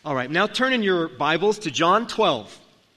All right, now turn in your Bibles to John 12.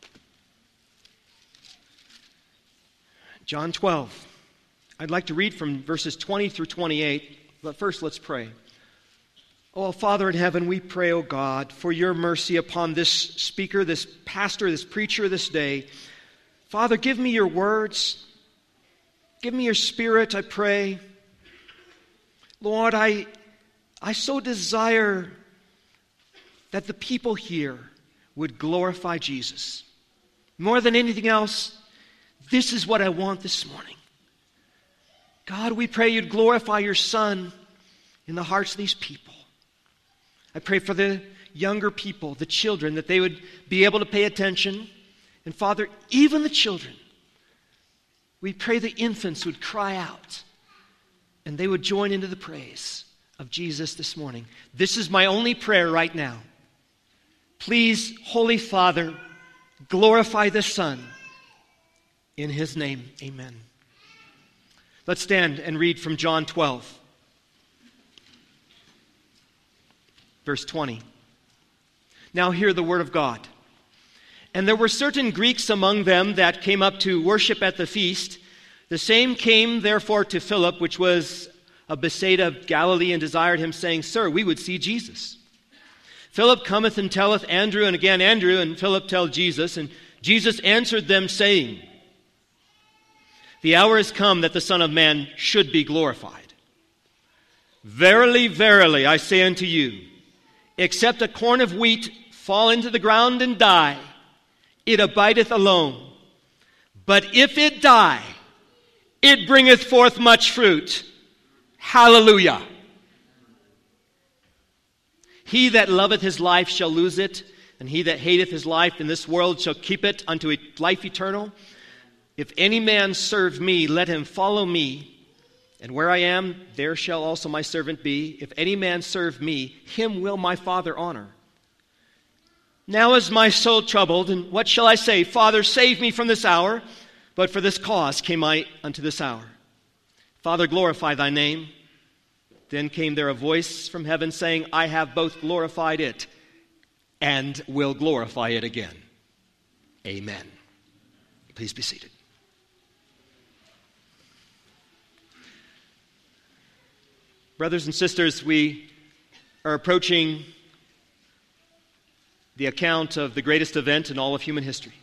John 12. I'd like to read from verses 20 through 28, but first let's pray. Oh, Father in heaven, we pray, oh God, for your mercy upon this speaker, this pastor, this preacher this day. Father, give me your words. Give me your Spirit, I pray. Lord, I so desire that the people here would glorify Jesus. More than anything else, this is what I want this morning. God, we pray you'd glorify your Son in the hearts of these people. I pray for the younger people, the children, that they would be able to pay attention. And Father, even the children, we pray the infants would cry out and they would join into the praise of Jesus this morning. This is my only prayer right now. Please, Holy Father, glorify the Son. In His name, amen. Let's stand and read from John 12. Verse 20. Now hear the word of God. And there were certain Greeks among them that came up to worship at the feast. The same came therefore to Philip, which was of Bethsaida of Galilee, and desired him, saying, Sir, we would see Jesus. Philip cometh and telleth Andrew, and again Andrew and Philip tell Jesus. And Jesus answered them, saying, The hour is come that the Son of Man should be glorified. Verily, verily, I say unto you, except a corn of wheat fall into the ground and die, it abideth alone. But if it die, it bringeth forth much fruit. Hallelujah. He that loveth his life shall lose it, and he that hateth his life in this world shall keep it unto life eternal. If any man serve me, let him follow me. And where I am, there shall also my servant be. If any man serve me, him will my Father honor. Now is my soul troubled, and what shall I say? Father, save me from this hour. But for this cause came I unto this hour. Father, glorify thy name. Then came there a voice from heaven saying, I have both glorified it and will glorify it again. Amen. Please be seated. Brothers and sisters, we are approaching the account of the greatest event in all of human history.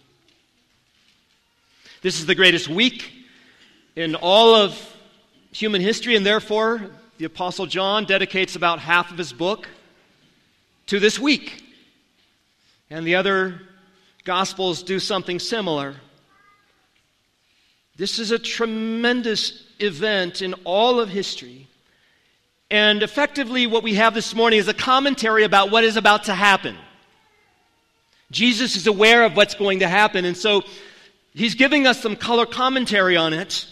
This is the greatest week in all of human history, and therefore the Apostle John dedicates about half of his book to this week. And the other Gospels do something similar. This is a tremendous event in all of history. And effectively what we have this morning is a commentary about what is about to happen. Jesus is aware of what's going to happen, and so he's giving us some color commentary on it.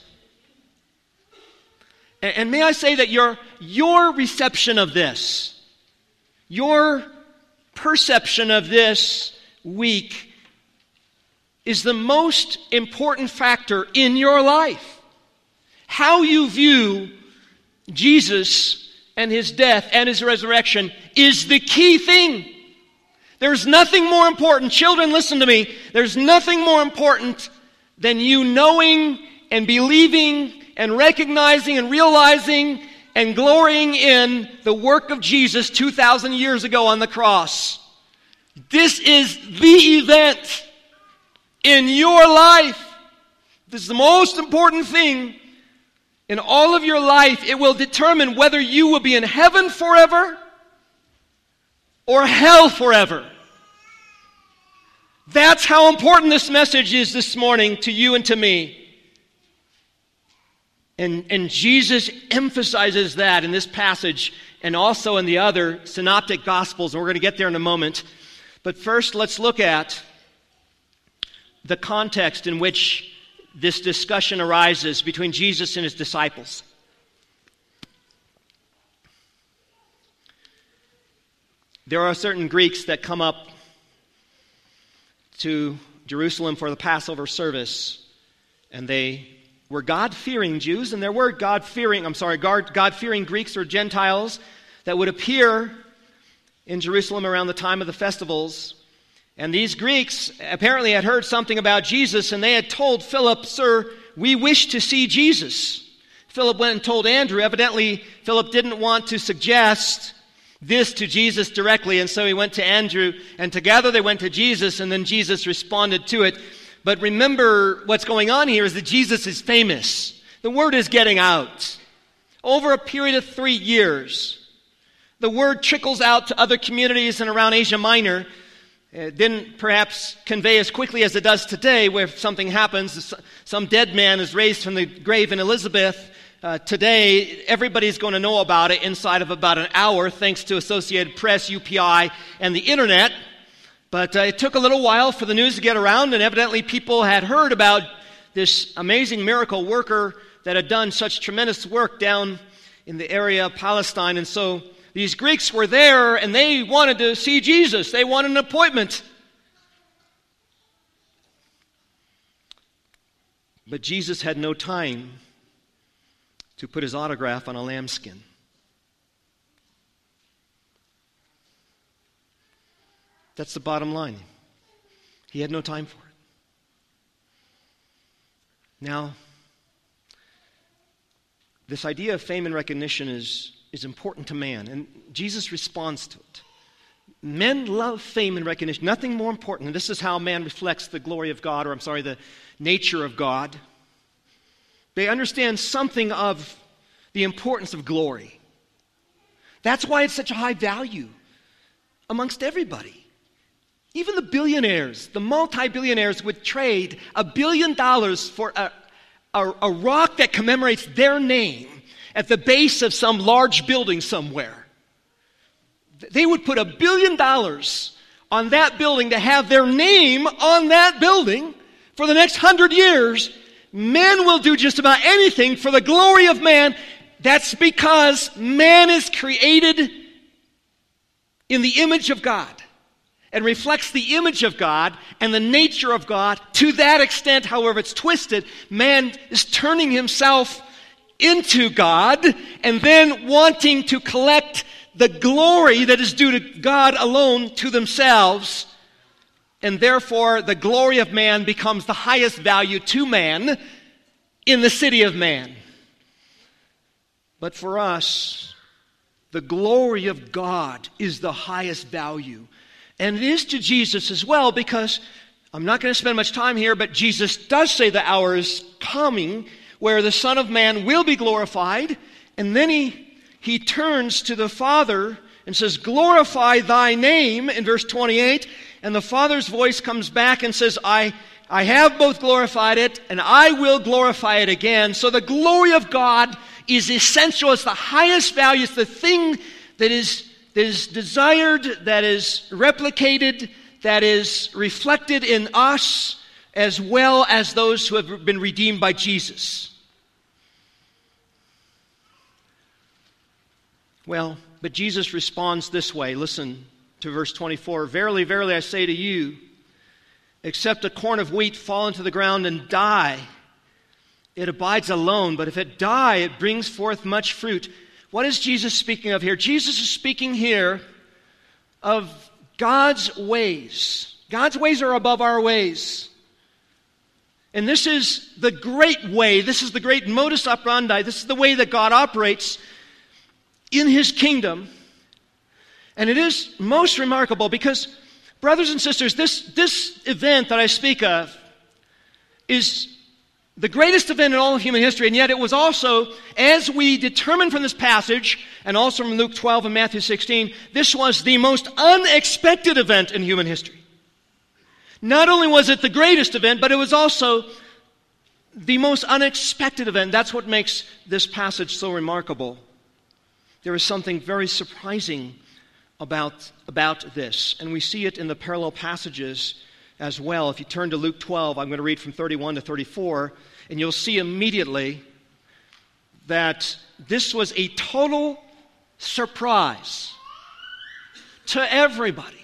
And may I say that your reception of this, your perception of this week is the most important factor in your life. How you view Jesus and his death and his resurrection is the key thing. There's nothing more important. Children, listen to me. There's nothing more important than you knowing and believing and recognizing and realizing and glorying in the work of Jesus 2,000 years ago on the cross. This is the event in your life. This is the most important thing in all of your life. It will determine whether you will be in heaven forever or hell forever. That's how important this message is this morning to you and to me. And Jesus emphasizes that in this passage and also in the other synoptic gospels, and we're going to get there in a moment. But first, let's look at the context in which this discussion arises between Jesus and his disciples. There are certain Greeks that come up to Jerusalem for the Passover service, and they were God-fearing Jews, and there were God-fearing Greeks or Gentiles that would appear in Jerusalem around the time of the festivals. And these Greeks apparently had heard something about Jesus, and they had told Philip, "Sir, we wish to see Jesus." Philip went and told Andrew. Evidently, Philip didn't want to suggest this to Jesus directly, and so he went to Andrew, and together they went to Jesus, and then Jesus responded to it. But remember, what's going on here is that Jesus is famous. The word is getting out. Over a period of 3 years, the word trickles out to other communities and around Asia Minor. It didn't perhaps convey as quickly as it does today, where if something happens, some dead man is raised from the grave in Elizabeth. Today, everybody's going to know about it inside of about an hour, thanks to Associated Press, UPI, and the internet. But it took a little while for the news to get around, and evidently people had heard about this amazing miracle worker that had done such tremendous work down in the area of Palestine. And so these Greeks were there, and they wanted to see Jesus. They wanted an appointment. But Jesus had no time to put his autograph on a lambskin. That's the bottom line. He had no time for it. Now, this idea of fame and recognition is important to man, and Jesus responds to it. Men love fame and recognition. Nothing more important. And this is how man reflects the glory of God, the nature of God. They understand something of the importance of glory. That's why it's such a high value amongst everybody. Even the billionaires, the multi-billionaires would trade $1 billion for a rock that commemorates their name at the base of some large building somewhere. They would put $1 billion on that building to have their name on that building for the next 100 years. Men will do just about anything for the glory of man. That's because man is created in the image of God and reflects the image of God and the nature of God. To that extent, however it's twisted, man is turning himself into God and then wanting to collect the glory that is due to God alone to themselves. And therefore, the glory of man becomes the highest value to man in the city of man. But for us, the glory of God is the highest value. And it is to Jesus as well, because I'm not going to spend much time here, but Jesus does say the hour is coming where the Son of Man will be glorified. And then he turns to the Father and says, "Glorify thy name," in verse 28. And the Father's voice comes back and says, I have both glorified it, and I will glorify it again. So the glory of God is essential. It's the highest value. It's the thing that is desired, that is replicated, that is reflected in us, as well as those who have been redeemed by Jesus. Well, but Jesus responds this way. Listen to verse 24. "Verily, verily, I say to you, except a corn of wheat fall into the ground and die, it abides alone. But if it die, it brings forth much fruit." What is Jesus speaking of here? Jesus is speaking here of God's ways. God's ways are above our ways. And this is the great way. This is the great modus operandi. This is the way that God operates in His kingdom. And it is most remarkable because, brothers and sisters, this event that I speak of is the greatest event in all of human history, and yet it was also, as we determine from this passage, and also from Luke 12 and Matthew 16, this was the most unexpected event in human history. Not only was it the greatest event, but it was also the most unexpected event. That's what makes this passage so remarkable. There is something very surprising about this, and we see it in the parallel passages as well. If you turn to Luke 12, I'm going to read from 31 to 34, and you'll see immediately that this was a total surprise to everybody.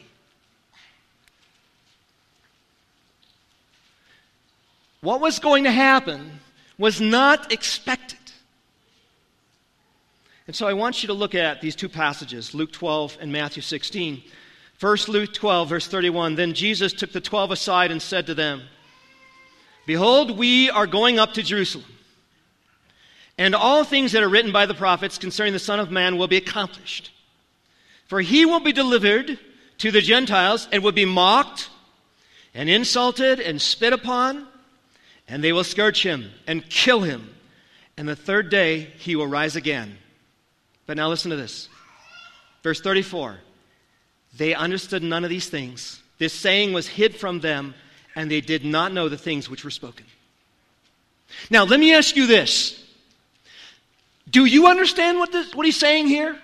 What was going to happen was not expected. And so I want you to look at these two passages, Luke 12 and Matthew 16. First, Luke 12, verse 31. Then Jesus took the 12 aside and said to them, Behold, we are going up to Jerusalem, and all things that are written by the prophets concerning the Son of Man will be accomplished. For he will be delivered to the Gentiles and will be mocked and insulted and spit upon, and they will scourge him and kill him. And the third day he will rise again. But now listen to this. Verse 34. They understood none of these things. This saying was hid from them, and they did not know the things which were spoken. Now, let me ask you this. Do you understand what he's saying here?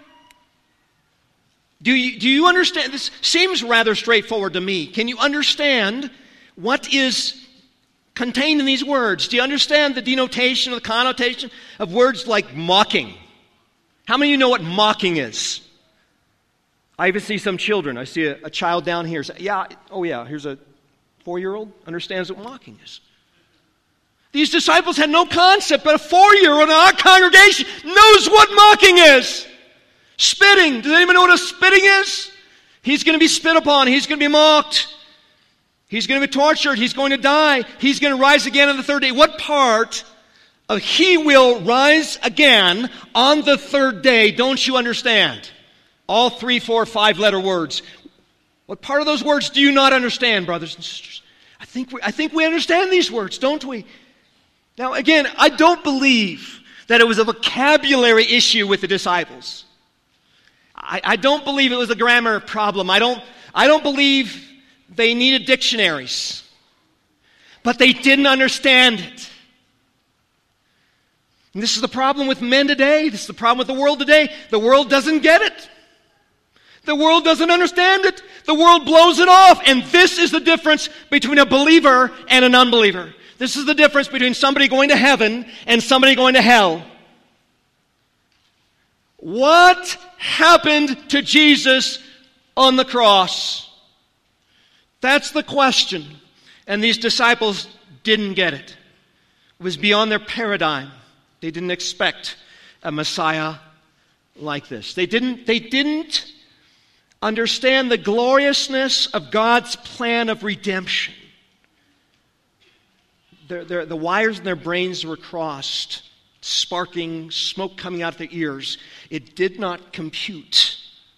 Do you understand? This seems rather straightforward to me. Can you understand what is contained in these words? Do you understand the denotation or the connotation of words like mocking? How many of you know what mocking is? I even see some children. I see a child down here. Say, here's a 4-year-old understands what mocking is. These disciples had no concept, but a 4-year-old in our congregation knows what mocking is. Spitting. Does anyone know what a spitting is? He's going to be spit upon. He's going to be mocked. He's going to be tortured. He's going to die. He's going to rise again on the third day. What part of he will rise again on the third day don't you understand? All 3, 4, 5-letter words. What part of those words do you not understand, brothers and sisters? I think we understand these words, don't we? Now, again, I don't believe that it was a vocabulary issue with the disciples. I don't believe it was a grammar problem. I don't believe they needed dictionaries. But they didn't understand it. And this is the problem with men today. This is the problem with the world today. The world doesn't get it. The world doesn't understand it. The world blows it off. And this is the difference between a believer and an unbeliever. This is the difference between somebody going to heaven and somebody going to hell. What happened to Jesus on the cross? That's the question. And these disciples didn't get it. It was beyond their paradigm. They didn't expect a Messiah like this. They didn't understand the gloriousness of God's plan of redemption. The wires in their brains were crossed, sparking, smoke coming out of their ears. It did not compute.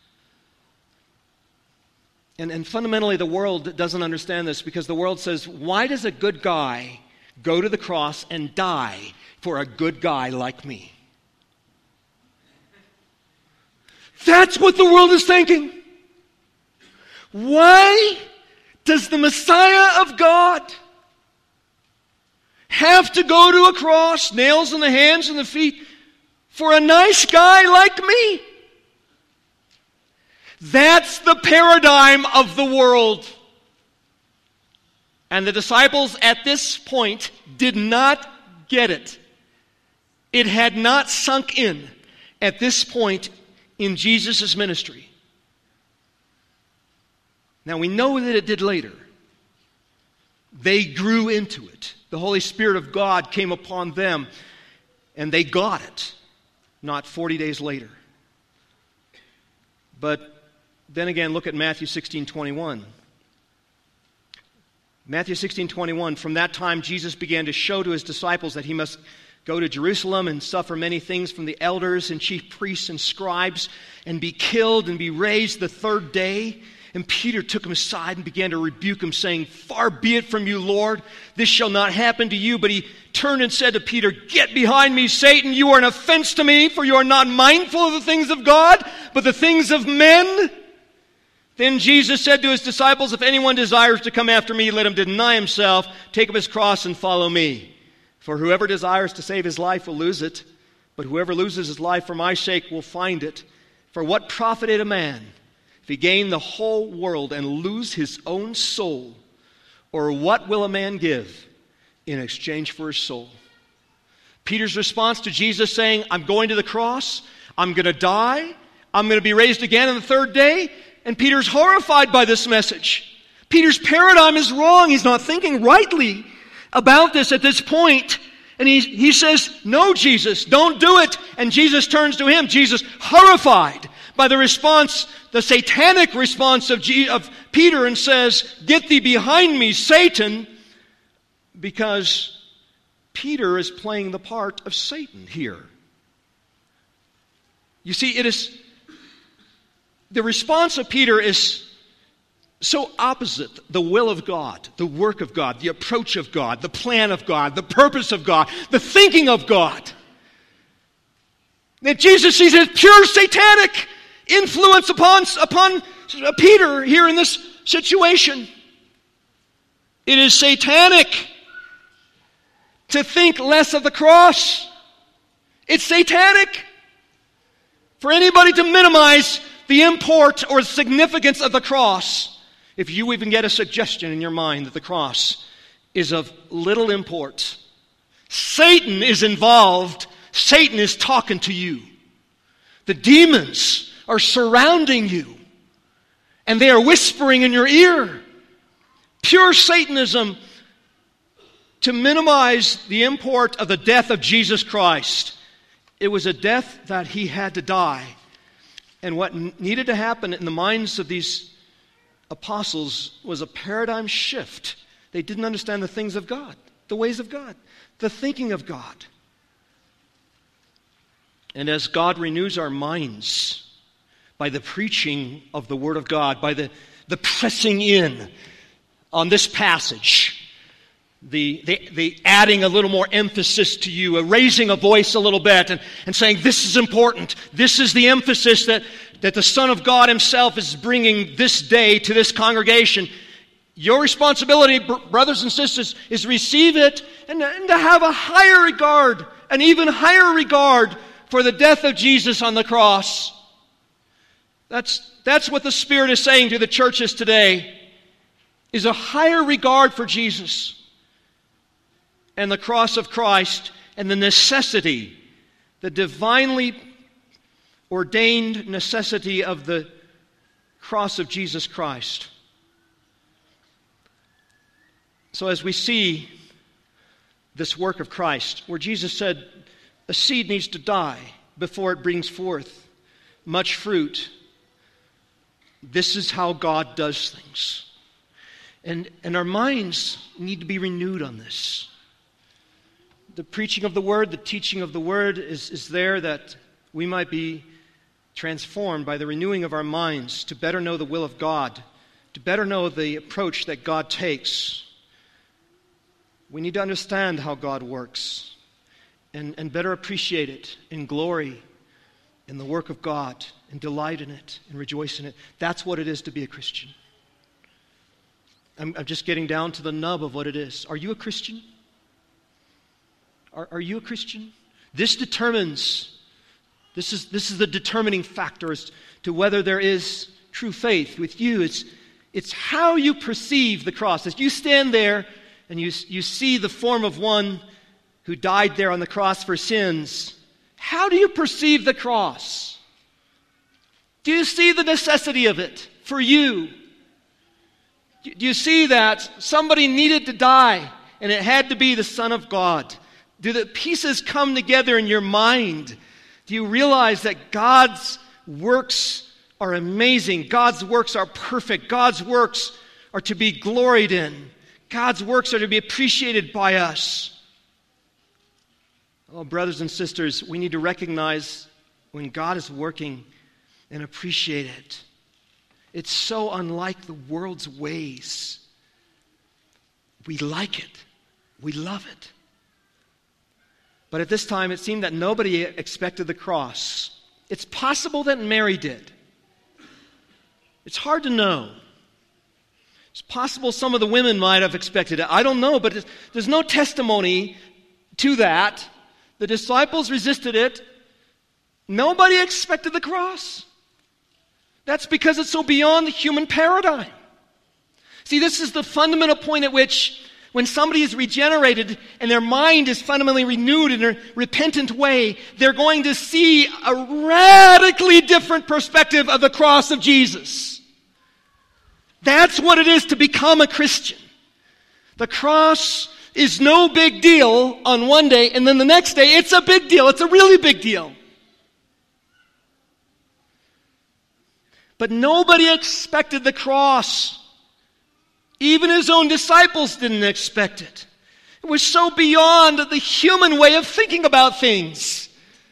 And fundamentally, the world doesn't understand this because the world says, why does a good guy go to the cross and die for a good guy like me? That's what the world is thinking. Why does the Messiah of God have to go to a cross, nails in the hands and the feet, for a nice guy like me? That's the paradigm of the world. And the disciples at this point did not get it. It had not sunk in at this point in Jesus' ministry. Now we know that it did later. They grew into it. The Holy Spirit of God came upon them, and they got it, not 40 days later. But then again, look at Matthew 16:21. Matthew 16:21, from that time Jesus began to show to his disciples that he must go to Jerusalem and suffer many things from the elders and chief priests and scribes and be killed and be raised the third day. And Peter took him aside and began to rebuke him, saying, far be it from you, Lord, this shall not happen to you. But he turned and said to Peter, get behind me, Satan, you are an offense to me, for you are not mindful of the things of God, but the things of men. Then Jesus said to his disciples, if anyone desires to come after me, let him deny himself, take up his cross and follow me. For whoever desires to save his life will lose it, but whoever loses his life for my sake will find it. For what profited a man if he gain the whole world and lose his own soul? Or what will a man give in exchange for his soul? Peter's response to Jesus saying, I'm going to the cross, I'm going to die, I'm going to be raised again on the third day. And Peter's horrified by this message. Peter's paradigm is wrong. He's not thinking rightly about this at this point. And he says, no, Jesus, don't do it. And Jesus turns to him. Jesus, horrified by the response, the satanic response of Peter, and says, get thee behind me, Satan, because Peter is playing the part of Satan here. You see, the response of Peter is so opposite the will of God, the work of God, the approach of God, the plan of God, the purpose of God, the thinking of God, that Jesus sees as pure satanic influence upon Peter here in this situation. It is satanic to think less of the cross. It's satanic for anybody to minimize the import or significance of the cross. If you even get a suggestion in your mind that the cross is of little import, Satan is involved. Satan is talking to you. The demons are surrounding you, and they are whispering in your ear. Pure Satanism to minimize the import of the death of Jesus Christ. It was a death that he had to die. And what needed to happen in the minds of these apostles was a paradigm shift. They didn't understand the things of God, the ways of God, the thinking of God. And as God renews our minds by the preaching of the Word of God, by the pressing in on this passage, the adding a little more emphasis to you, raising a voice a little bit and saying, this is important. This is the emphasis that the Son of God himself is bringing this day to this congregation. Your responsibility, brothers and sisters, is to receive it and to have a higher regard, an even higher regard for the death of Jesus on the cross. That's what the Spirit is saying to the churches today, is a higher regard for Jesus and the cross of Christ and the necessity, the divinely ordained necessity of the cross of Jesus Christ. So as we see this work of Christ, where Jesus said, a seed needs to die before it brings forth much fruit, this is how God does things. And our minds need to be renewed on this. The preaching of the Word, the teaching of the Word is there that we might be transformed by the renewing of our minds to better know the will of God, to better know the approach that God takes. We need to understand how God works and better appreciate it in glory in the work of God and delight in it and rejoice in it. That's what it is to be a Christian. I'm just getting down to the nub of what it is. Are you a Christian? Are you a Christian? This determines, this is the determining factor as to whether there is true faith with you. It's how you perceive the cross. As you stand there and you see the form of one who died there on the cross for sins, how do you perceive the cross? Do you see the necessity of it for you? Do you see that somebody needed to die and it had to be the Son of God? Do the pieces come together in your mind? Do you realize that God's works are amazing? God's works are perfect. God's works are to be gloried in. God's works are to be appreciated by us. Oh, brothers and sisters, we need to recognize when God is working and appreciate it. It's so unlike the world's ways. We like it. We love it. But at this time, it seemed that nobody expected the cross. It's possible that Mary did. It's hard to know. It's possible some of the women might have expected it. I don't know, but there's no testimony to that. The disciples resisted it. Nobody expected the cross. That's because it's so beyond the human paradigm. See, this is the fundamental point at which when somebody is regenerated and their mind is fundamentally renewed in a repentant way, they're going to see a radically different perspective of the cross of Jesus. That's what it is to become a Christian. The cross is no big deal on one day, and then the next day it's a big deal. It's a really big deal. But nobody expected the cross. Even his own disciples didn't expect it. It was so beyond the human way of thinking about things.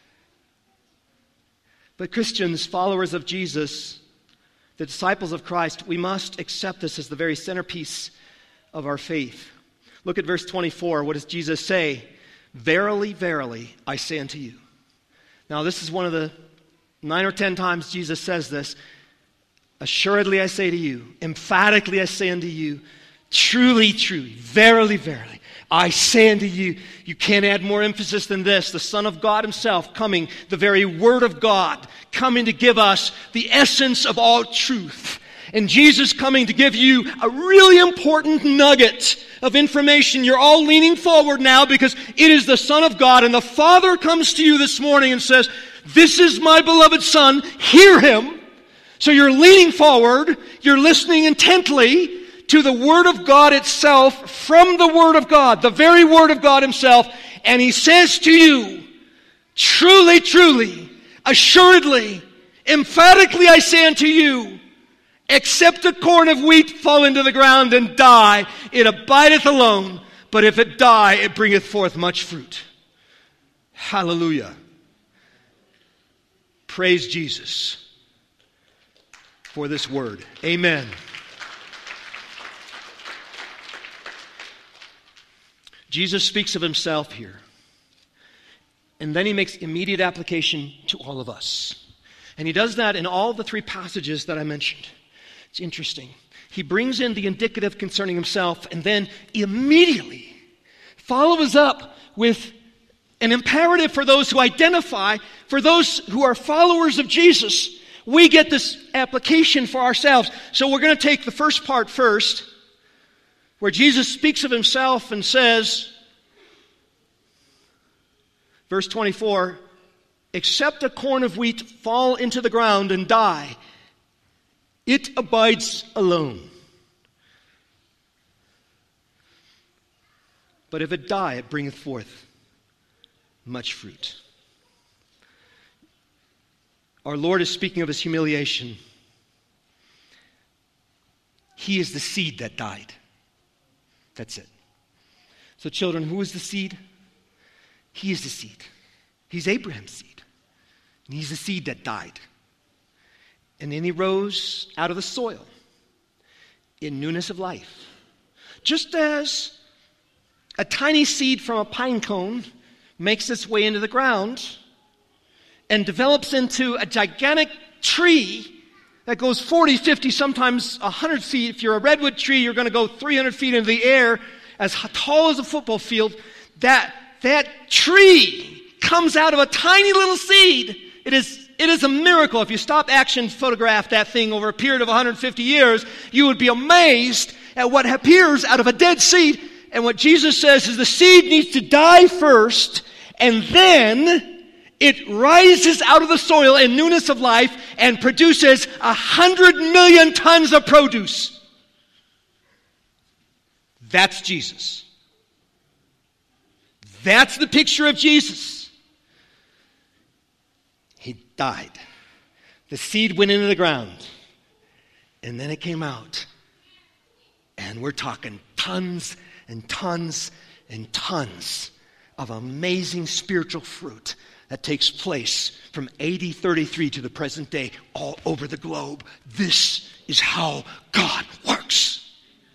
But Christians, followers of Jesus, the disciples of Christ, we must accept this as the very centerpiece of our faith. Look at verse 24. What does Jesus say? Verily, verily, I say unto you. Now, this is one of the 9 or 10 times Jesus says this. Assuredly, I say to you, emphatically I say unto you, truly, truly, verily, verily, I say unto you, you can't add more emphasis than this. The Son of God himself coming, the very Word of God, coming to give us the essence of all truth. And Jesus coming to give you a really important nugget of information. You're all leaning forward now because it is the Son of God. And the Father comes to you this morning and says, this is my beloved Son, hear him. So you're leaning forward, you're listening intently to the Word of God itself from the Word of God, the very Word of God himself. And he says to you, truly, truly, assuredly, emphatically I say unto you, except a corn of wheat fall into the ground and die, it abideth alone. But if it die, it bringeth forth much fruit. Hallelujah. Praise Jesus for this word. Amen. Jesus speaks of himself here. And then he makes immediate application to all of us. And he does that in all the 3 passages that I mentioned. It's interesting. He brings in the indicative concerning himself and then immediately follows up with an imperative for those who identify, for those who are followers of Jesus. We get this application for ourselves. So we're going to take the first part first, where Jesus speaks of himself and says, verse 24, except a corn of wheat fall into the ground and die, it abides alone. But if it die, it bringeth forth much fruit. Our Lord is speaking of his humiliation. He is the seed that died. That's it. So children, who is the seed? He is the seed. He's Abraham's seed. And he's the seed that died. And then he rose out of the soil in newness of life. Just as a tiny seed from a pine cone makes its way into the ground and develops into a gigantic tree that goes 40, 50, sometimes 100 feet. If you're a redwood tree, you're going to go 300 feet into the air, as tall as a football field. That tree comes out of a tiny little seed. It is a miracle. If you stop action photograph that thing over a period of 150 years, you would be amazed at what appears out of a dead seed. And what Jesus says is the seed needs to die first, and then it rises out of the soil in newness of life and produces 100 million tons of produce. That's Jesus. That's the picture of Jesus. He died. The seed went into the ground. And then it came out. And we're talking tons and tons and tons of amazing spiritual fruit that takes place from AD 33 to the present day all over the globe. This is how God works.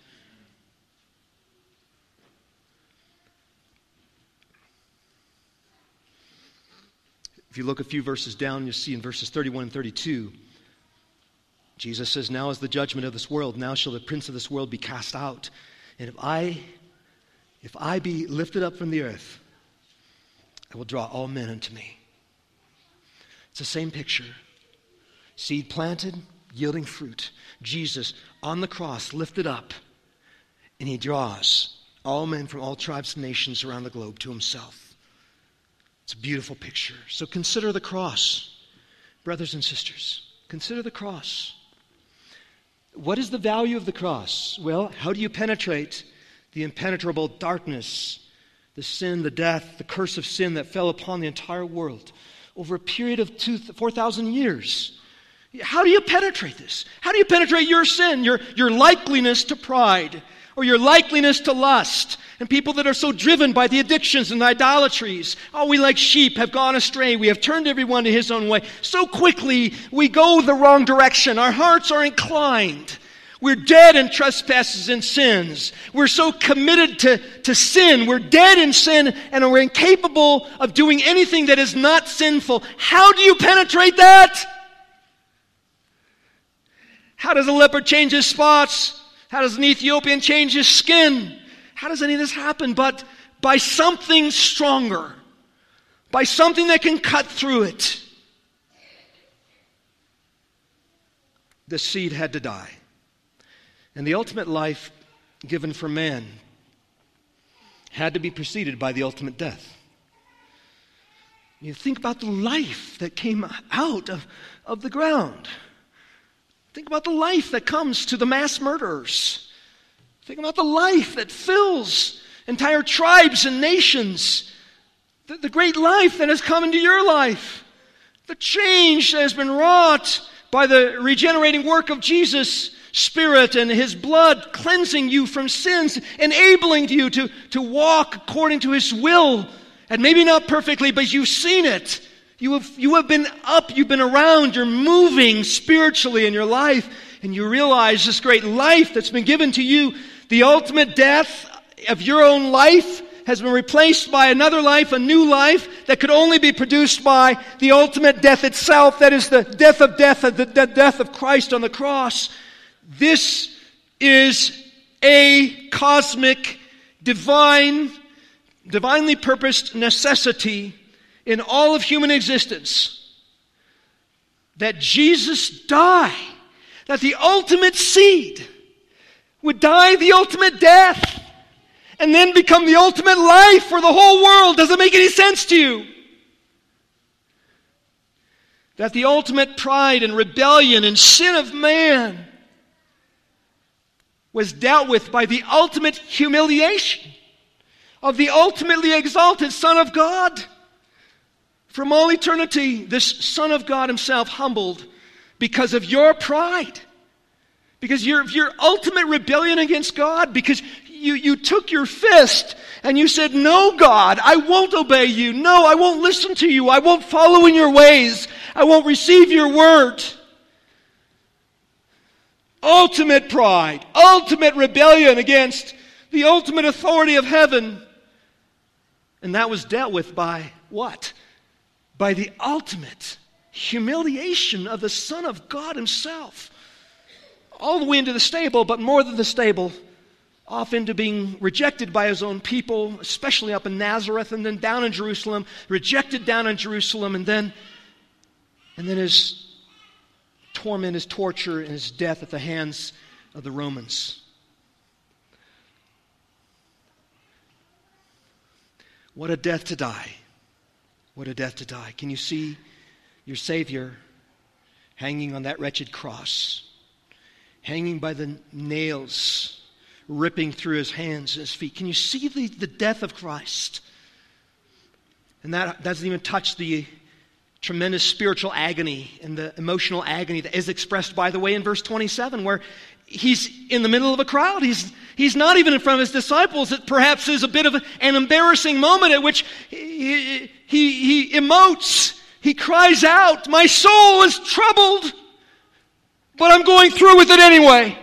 If you look a few verses down, you'll see in verses 31 and 32, Jesus says, now is the judgment of this world. Now shall the prince of this world be cast out. And if I be lifted up from the earth, I will draw all men unto me. It's the same picture. Seed planted, yielding fruit. Jesus on the cross, lifted up, and he draws all men from all tribes and nations around the globe to himself. It's a beautiful picture. So consider the cross, brothers and sisters. Consider the cross. What is the value of the cross? Well, how do you penetrate the impenetrable darkness, the sin, the death, the curse of sin that fell upon the entire world over a period of 4,000 years. How do you penetrate this? How do you penetrate your sin, your likeliness to pride, or your likeliness to lust, and people that are so driven by the addictions and the idolatries? Oh, we like sheep have gone astray. We have turned everyone to his own way. So quickly we go the wrong direction. Our hearts are inclined. We're dead in trespasses and sins. We're so committed to sin. We're dead in sin, and we're incapable of doing anything that is not sinful. How do you penetrate that? How does a leopard change his spots? How does an Ethiopian change his skin? How does any of this happen? But by something stronger. By something that can cut through it. The seed had to die. And the ultimate life given for man had to be preceded by the ultimate death. You think about the life that came out of the ground. Think about the life that comes to the mass murderers. Think about the life that fills entire tribes and nations. The great life that has come into your life. The change that has been wrought by the regenerating work of Jesus' Spirit and His blood cleansing you from sins, enabling you to walk according to His will. And maybe not perfectly, but you've seen it. You have been up, you've been around, you're moving spiritually in your life, and you realize this great life that's been given to you, the ultimate death of your own life has been replaced by another life, a new life that could only be produced by the ultimate death itself, that is the death of death, the death of Christ on the cross. This is a cosmic, divinely purposed necessity in all of human existence. That Jesus die, that the ultimate seed would die the ultimate death, and then become the ultimate life for the whole world. Does it make any sense to you? That the ultimate pride and rebellion and sin of man was dealt with by the ultimate humiliation of the ultimately exalted Son of God. From all eternity, this Son of God Himself humbled because of your pride, because of your ultimate rebellion against God, because you took your fist and you said, "No, God, I won't obey you. No, I won't listen to you. I won't follow in your ways. I won't receive your word." Ultimate pride, ultimate rebellion against the ultimate authority of heaven. And that was dealt with by what? By the ultimate humiliation of the Son of God Himself. All the way into the stable, but more than the stable, off into being rejected by His own people, especially up in Nazareth, and then down in Jerusalem, rejected down in Jerusalem, and then His torment, His torture, and His death at the hands of the Romans. What a death to die. What a death to die. Can you see your Savior hanging on that wretched cross? Hanging by the nails, ripping through His hands and His feet. Can you see the death of Christ? And that doesn't even touch the tremendous spiritual agony and the emotional agony that is expressed, by the way, in verse 27, where He's in the middle of a crowd. He's not even in front of His disciples. It perhaps is a bit of an embarrassing moment at which he emotes. He cries out, "My soul is troubled, but I'm going through with it anyway."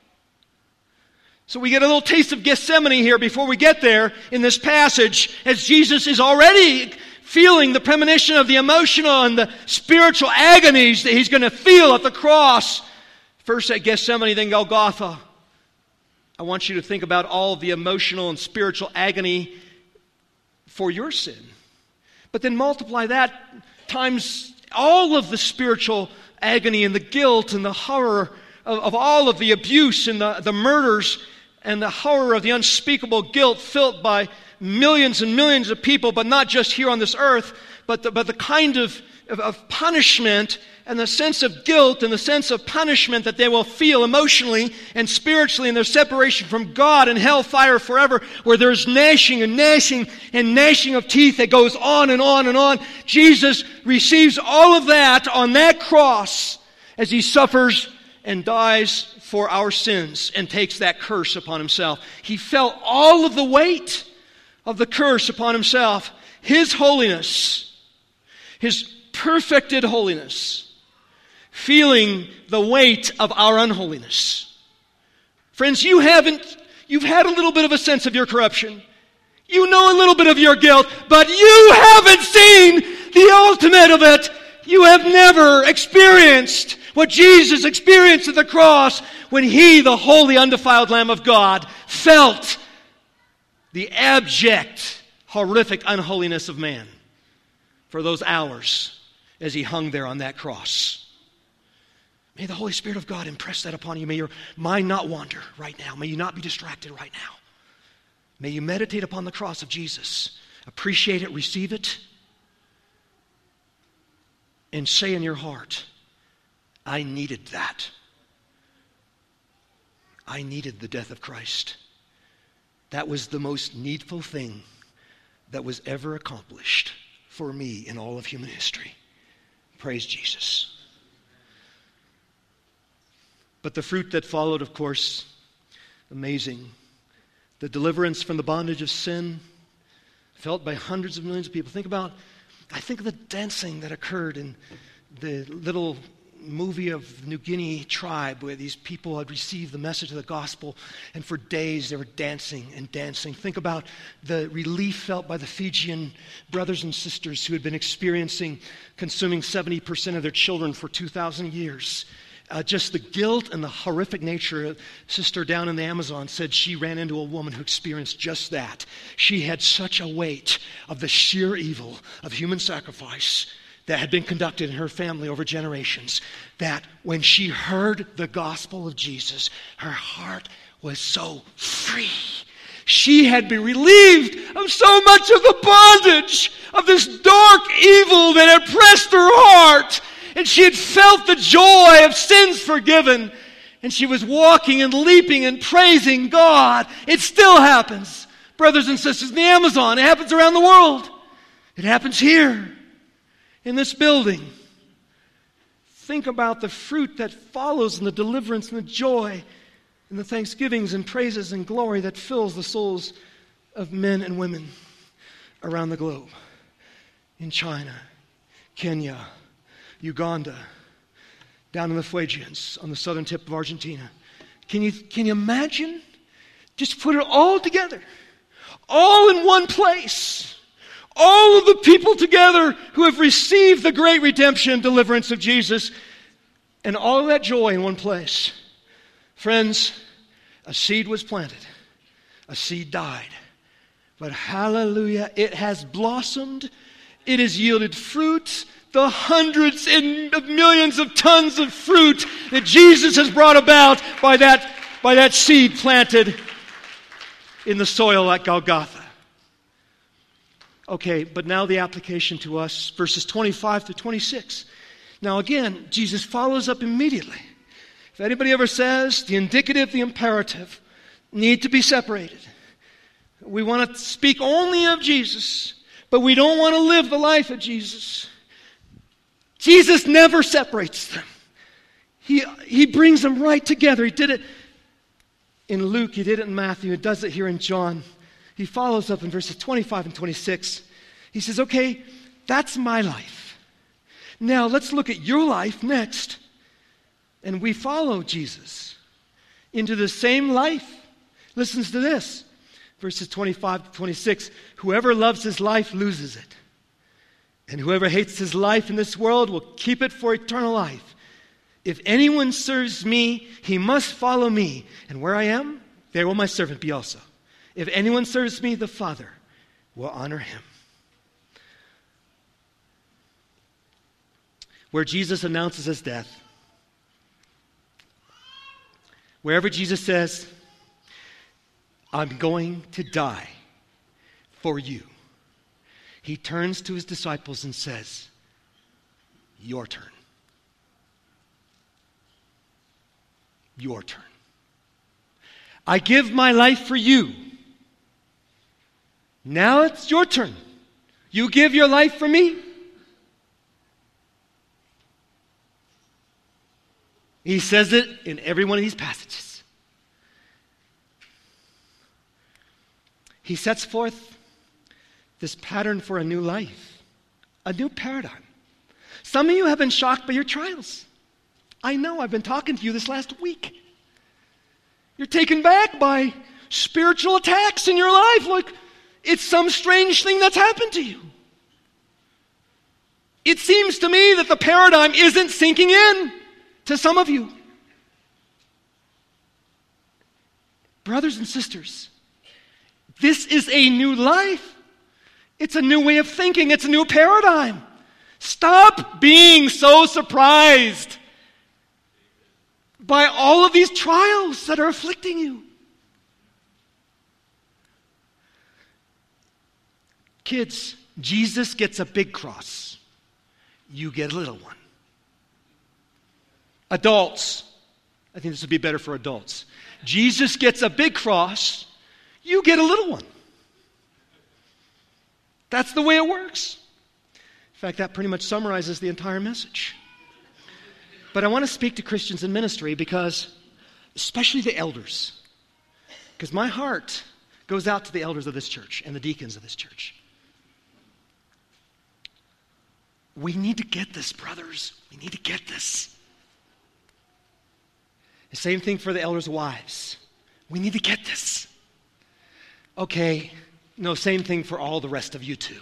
So we get a little taste of Gethsemane here before we get there in this passage, as Jesus is already feeling the premonition of the emotional and the spiritual agonies that He's going to feel at the cross. First at Gethsemane, then Golgotha. I want you to think about all of the emotional and spiritual agony for your sin. But then multiply that times all of the spiritual agony and the guilt and the horror of all of the abuse and the murders and the horror of the unspeakable guilt felt by millions and millions of people, but not just here on this earth, but the kind of of punishment and the sense of guilt and the sense of punishment that they will feel emotionally and spiritually in their separation from God and hellfire forever, where there's gnashing and gnashing and gnashing of teeth that goes on and on and on. Jesus receives all of that on that cross as he suffers and dies for our sins and takes that curse upon himself. He felt all of the weight of the curse upon himself. His holiness, his perfected holiness, feeling the weight of our unholiness. Friends, you've had a little bit of a sense of your corruption. You know a little bit of your guilt, but you haven't seen the ultimate of it. You have never experienced what Jesus experienced at the cross when he, the holy, undefiled Lamb of God, felt the abject, horrific unholiness of man for those hours as he hung there on that cross. May the Holy Spirit of God impress that upon you. May your mind not wander right now. May you not be distracted right now. May you meditate upon the cross of Jesus. Appreciate it, receive it, and say in your heart, I needed that. I needed the death of Christ. That was the most needful thing that was ever accomplished for me in all of human history. Praise Jesus. But the fruit that followed, of course, amazing. The deliverance from the bondage of sin felt by hundreds of millions of people. I think of the dancing that occurred in the little movie of New Guinea tribe where these people had received the message of the gospel, and for days they were dancing and dancing. Think about the relief felt by the Fijian brothers and sisters who had been consuming 70% of their children for 2,000 years. Just the guilt and the horrific nature. A sister down in the Amazon said she ran into a woman who experienced just that. She had such a weight of the sheer evil of human sacrifice that had been conducted in her family over generations, that when she heard the gospel of Jesus, her heart was so free. She had been relieved of so much of the bondage of this dark evil that had oppressed her heart. And she had felt the joy of sins forgiven. And she was walking and leaping and praising God. It still happens, brothers and sisters, in the Amazon. It happens around the world. It happens here, in this building. Think about the fruit that follows and the deliverance and the joy and the thanksgivings and praises and glory that fills the souls of men and women around the globe. In China, Kenya, Uganda, down in the Fuegians on the southern tip of Argentina. Can you imagine? Just put it all together. All in one place. All of the people together who have received the great redemption and deliverance of Jesus. And all of that joy in one place. Friends, a seed was planted. A seed died. But hallelujah, it has blossomed. It has yielded fruit. The hundreds of millions of tons of fruit that Jesus has brought about by that seed planted in the soil at Golgotha. Okay, but now the application to us, verses 25 to 26. Now again, Jesus follows up immediately. If anybody ever says the indicative, the imperative need to be separated. We want to speak only of Jesus, but we don't want to live the life of Jesus. Jesus never separates them. He brings them right together. He did it in Luke. He did it in Matthew. He does it here in John. He follows up in verses 25 and 26. He says, okay, that's my life. Now let's look at your life next. And we follow Jesus into the same life. Listen to this. Verses 25 to 26. Whoever loves his life loses it. And whoever hates his life in this world will keep it for eternal life. If anyone serves me, he must follow me. And where I am, there will my servant be also. If anyone serves me, the Father will honor him. Where Jesus announces his death, wherever Jesus says, I'm going to die for you, he turns to his disciples and says, your turn. Your turn. I give my life for you. Now it's your turn. You give your life for me. He says it in every one of these passages. He sets forth this pattern for a new life, a new paradigm. Some of you have been shocked by your trials. I know, I've been talking to you this last week. You're taken back by spiritual attacks in your life, like it's some strange thing that's happened to you. It seems to me that the paradigm isn't sinking in to some of you. Brothers and sisters, this is a new life. It's a new way of thinking. It's a new paradigm. Stop being so surprised by all of these trials that are afflicting you. Kids, Jesus gets a big cross. You get a little one. Adults, I think this would be better for adults. Jesus gets a big cross. You get a little one. That's the way it works. In fact, that pretty much summarizes the entire message. But I want to speak to Christians in ministry because, especially the elders, because my heart goes out to the elders of this church and the deacons of this church. We need to get this, brothers. We need to get this. The same thing for the elders' wives. We need to get this. Okay, no, same thing for all the rest of you too.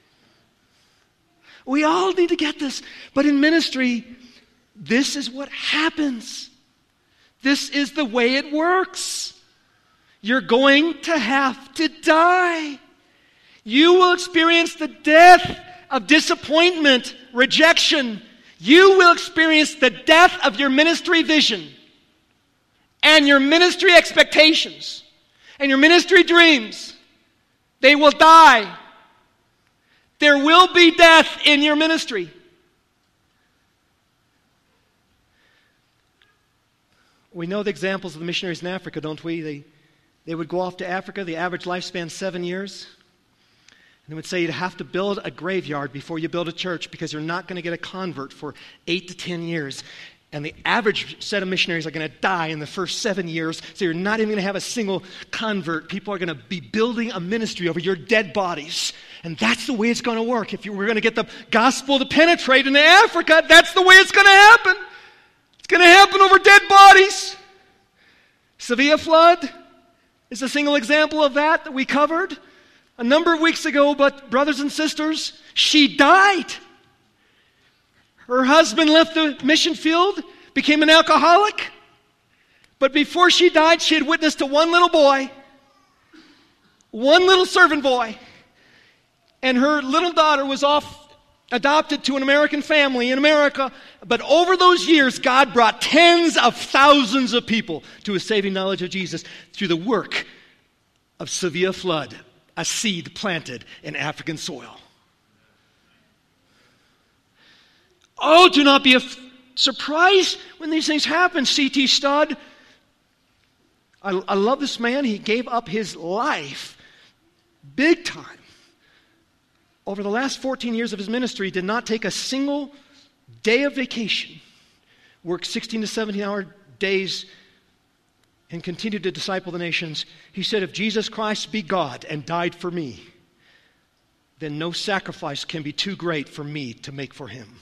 We all need to get this. But in ministry, this is what happens. This is the way it works. You're going to have to die. You will experience the death of disappointment, rejection. You will experience the death of your ministry vision and your ministry expectations and your ministry dreams. They will die. There will be death in your ministry. We know the examples of the missionaries in Africa, don't we? They would go off to Africa, the average lifespan 7 years. And they would say you'd have to build a graveyard before you build a church because you're not going to get a convert for 8 to 10 years. And the average set of missionaries are going to die in the first 7 years, so you're not even going to have a single convert. People are going to be building a ministry over your dead bodies. And that's the way it's going to work. If we're going to get the gospel to penetrate into Africa, that's the way it's going to happen. It's going to happen over dead bodies. Sevilla flood is a single example of that we covered a number of weeks ago. But brothers and sisters, she died. Her husband left the mission field, became an alcoholic. But before she died, she had witnessed to one little boy, one little servant boy. And her little daughter was off adopted to an American family in America. But over those years, God brought tens of thousands of people to a saving knowledge of Jesus through the work of Sevilla flood, a seed planted in African soil. Oh, do not be surprised when these things happen. C.T. Studd, I love this man. He gave up his life big time. Over the last 14 years of his ministry, did not take a single day of vacation, worked 16 to 17-hour days, and continued to disciple the nations. He said, if Jesus Christ be God and died for me, then no sacrifice can be too great for me to make for him.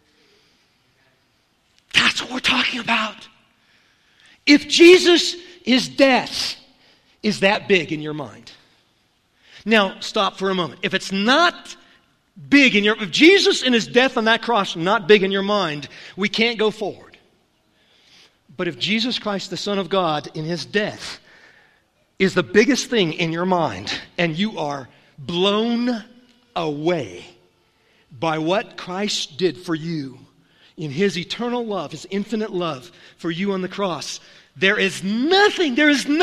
That's what we're talking about. If Jesus' death is that big in your mind. Now, stop for a moment. If it's not big if Jesus and his death on that cross are not big in your mind, we can't go forward. But if Jesus Christ, the Son of God, in his death is the biggest thing in your mind, and you are blown away by what Christ did for you in his eternal love, his infinite love for you on the cross, there is nothing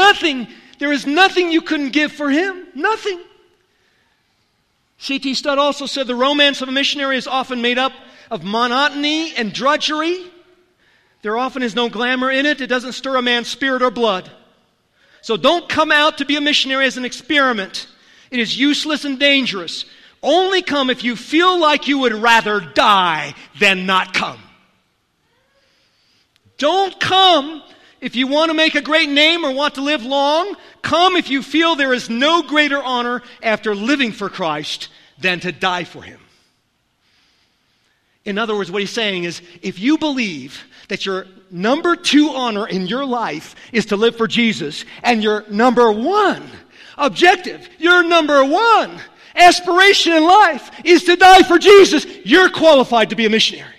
you couldn't give for him. Nothing. C.T. Studd also said the romance of a missionary is often made up of monotony and drudgery. There often is no glamour in it. It doesn't stir a man's spirit or blood. So don't come out to be a missionary as an experiment. It is useless and dangerous. Only come if you feel like you would rather die than not come. Don't come if you want to make a great name or want to live long. Come if you feel there is no greater honor after living for Christ than to die for Him. In other words, what he's saying is, if you believe that your number 2 honor in your life is to live for Jesus, and your number 1 objective, your number 1 aspiration in life is to die for Jesus, you're qualified to be a missionary.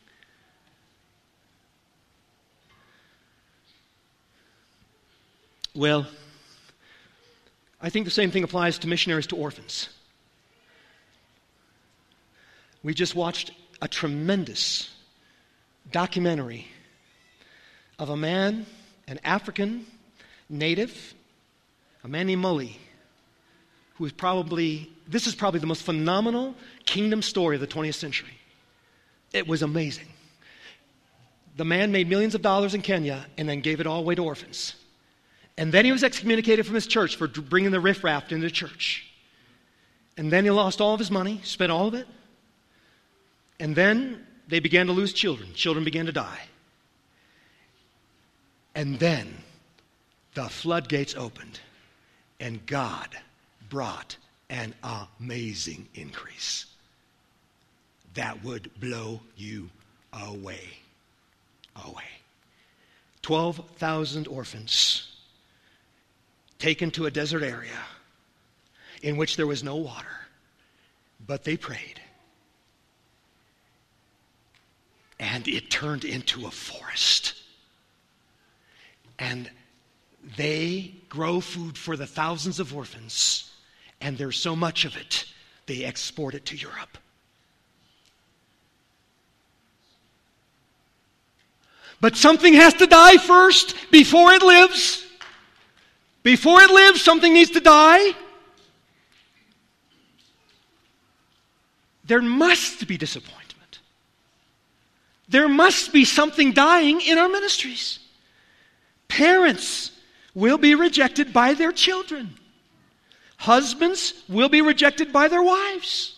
Well, I think the same thing applies to missionaries to orphans. We just watched a tremendous documentary of a man, an African native, a man named Mully, who is this is probably the most phenomenal kingdom story of the 20th century. It was amazing. The man made millions of dollars in Kenya and then gave it all away to orphans. And then he was excommunicated from his church for bringing the riffraff into the church. And then he lost all of his money, spent all of it. And then they began to lose children. Children began to die. And then the floodgates opened, and God brought an amazing increase that would blow you away. 12,000 orphans taken to a desert area in which there was no water, but they prayed. And it turned into a forest. And they grow food for the thousands of orphans, and there's so much of it, they export it to Europe. But something has to die first before it lives. Before it lives, something needs to die. There must be disappointment. There must be something dying in our ministries. Parents will be rejected by their children. Husbands will be rejected by their wives.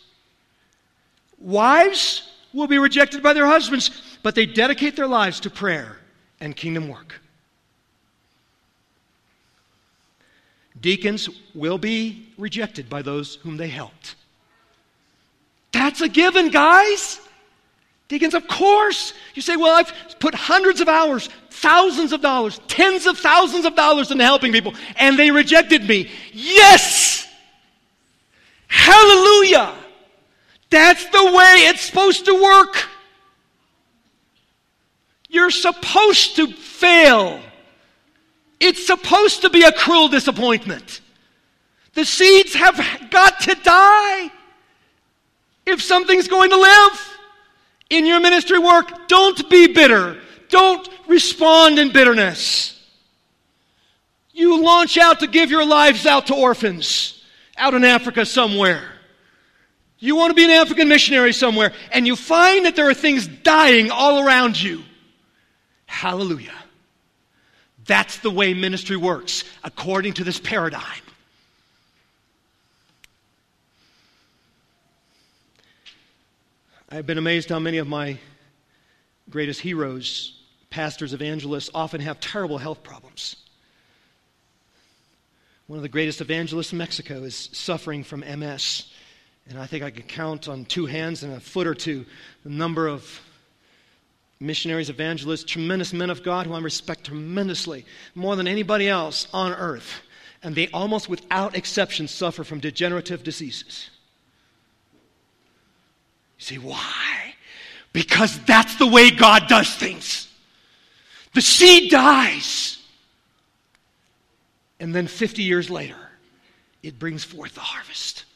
Wives will be rejected by their husbands, but they dedicate their lives to prayer and kingdom work. Deacons will be rejected by those whom they helped. That's a given, guys. Deacons, of course. You say, well, I've put hundreds of hours, thousands of dollars, tens of thousands of dollars into helping people, and they rejected me. Yes! Hallelujah! That's the way it's supposed to work. You're supposed to fail. It's supposed to be a cruel disappointment. The seeds have got to die if something's going to live. In your ministry work, don't be bitter. Don't respond in bitterness. You launch out to give your lives out to orphans out in Africa somewhere. You want to be an African missionary somewhere, and you find that there are things dying all around you. Hallelujah. That's the way ministry works, according to this paradigm. I've been amazed how many of my greatest heroes, pastors, evangelists, often have terrible health problems. One of the greatest evangelists in Mexico is suffering from MS. And I think I could count on 2 hands and a foot or two the number of missionaries, evangelists, tremendous men of God who I respect tremendously, more than anybody else on earth. And they almost without exception suffer from degenerative diseases. You say, why? Because that's the way God does things. The seed dies. And then 50 years later, it brings forth the harvest.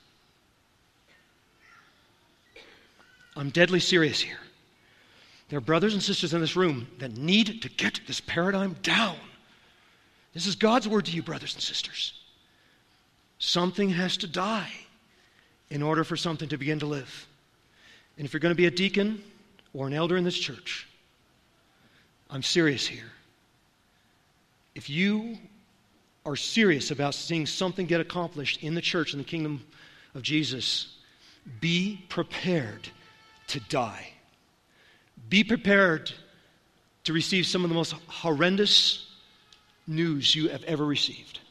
I'm deadly serious here. There are brothers and sisters in this room that need to get this paradigm down. This is God's word to you, brothers and sisters. Something has to die in order for something to begin to live. And if you're going to be a deacon or an elder in this church, I'm serious here. If you are serious about seeing something get accomplished in the church, in the kingdom of Jesus, be prepared to die. Be prepared to receive some of the most horrendous news you have ever received.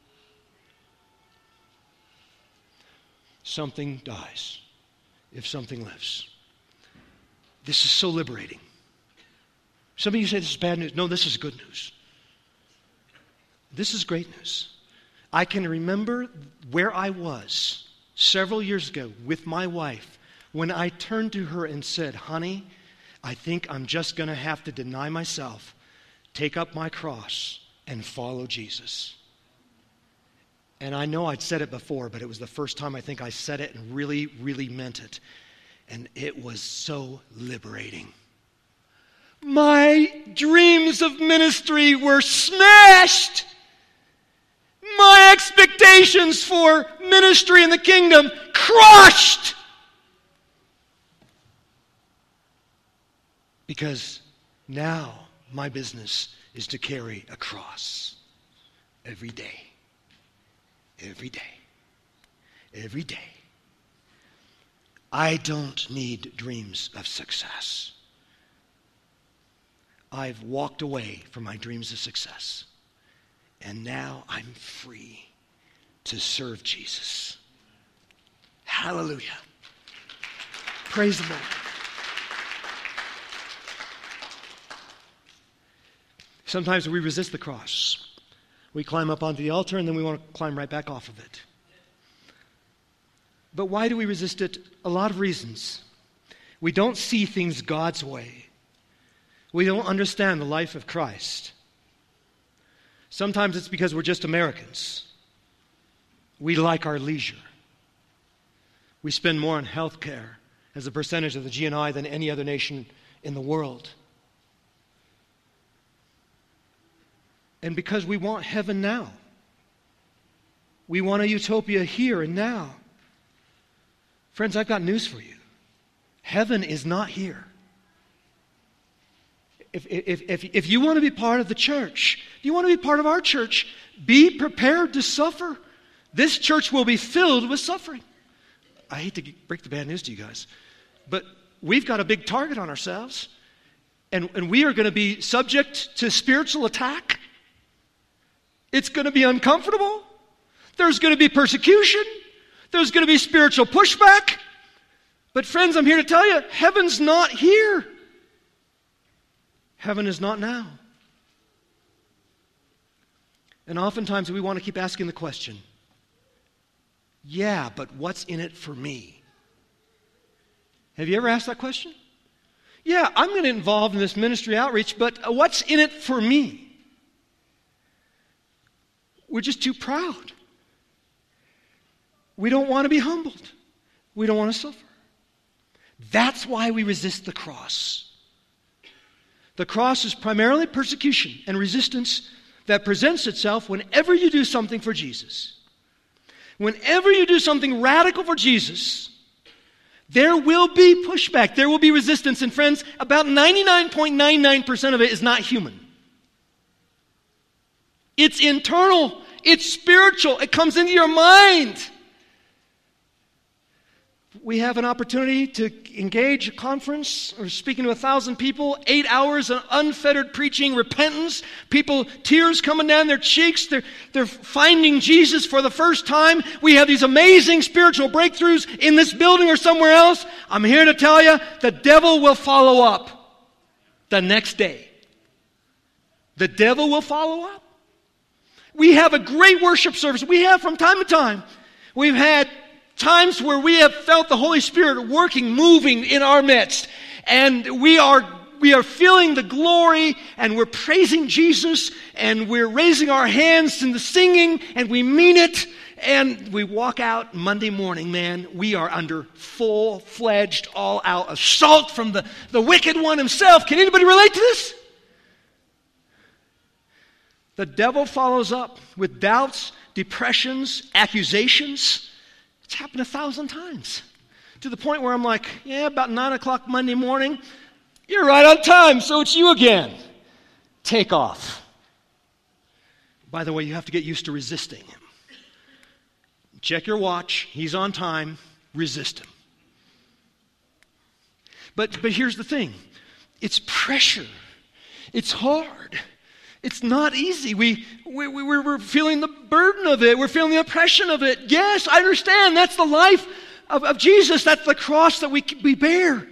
Something dies if something lives. This is so liberating. Some of you say this is bad news. No, this is good news. This is great news. I can remember where I was several years ago with my wife when I turned to her and said, honey, I think I'm just going to have to deny myself, take up my cross, and follow Jesus. And I know I'd said it before, but it was the first time I think I said it and really, really meant it. And it was so liberating. My dreams of ministry were smashed. My expectations for ministry in the kingdom crushed. Because now my business is to carry a cross every day. Every day. Every day. I don't need dreams of success. I've walked away from my dreams of success. And now I'm free to serve Jesus. Hallelujah. Praise the Lord. Sometimes we resist the cross. We climb up onto the altar and then we want to climb right back off of it. But why do we resist it? A lot of reasons. We don't see things God's way. We don't understand the life of Christ. Sometimes it's because we're just Americans. We like our leisure. We spend more on health care as a percentage of the GNI than any other nation in the world. And because we want heaven now. We want a utopia here and now. Friends, I've got news for you. Heaven is not here. If you want to be part of the church, if you want to be part of our church, be prepared to suffer. This church will be filled with suffering. I hate to break the bad news to you guys, but we've got a big target on ourselves, and we are going to be subject to spiritual attack. It's going to be uncomfortable. There's going to be persecution. There's going to be spiritual pushback. But friends, I'm here to tell you, heaven's not here. Heaven is not now. And oftentimes we want to keep asking the question, yeah, but what's in it for me? Have you ever asked that question? Yeah, I'm going to involve in this ministry outreach, but what's in it for me? We're just too proud. We don't want to be humbled. We don't want to suffer. That's why we resist the cross. The cross is primarily persecution and resistance that presents itself whenever you do something for Jesus. Whenever you do something radical for Jesus, there will be pushback. There will be resistance. And friends, about 99.99% of it is not human. It's internal. It's spiritual. It comes into your mind. We have an opportunity to engage a conference or speaking to 1,000 people, 8 hours of unfettered preaching, repentance, people, tears coming down their cheeks. They're finding Jesus for the first time. We have these amazing spiritual breakthroughs in this building or somewhere else. I'm here to tell you, the devil will follow up the next day. The devil will follow up. We have a great worship service. We have from time to time. We've had times where we have felt the Holy Spirit working, moving in our midst. And we are feeling the glory, and we're praising Jesus, and we're raising our hands in the singing, and we mean it. And we walk out Monday morning, man, we are under full-fledged, all-out assault from the wicked one himself. Can anybody relate to this? The devil follows up with doubts, depressions, accusations. It's happened 1,000 times. To the point where I'm like, yeah, about 9 o'clock Monday morning, You're right on time, so it's you again. Take off. By the way, you have to get used to resisting him. Check your watch. He's on time. Resist him. But here's the thing. It's pressure. It's hard. It's not easy. We're feeling the burden of it. We're feeling the oppression of it. Yes, I understand. That's the life of Jesus. That's the cross that we bear.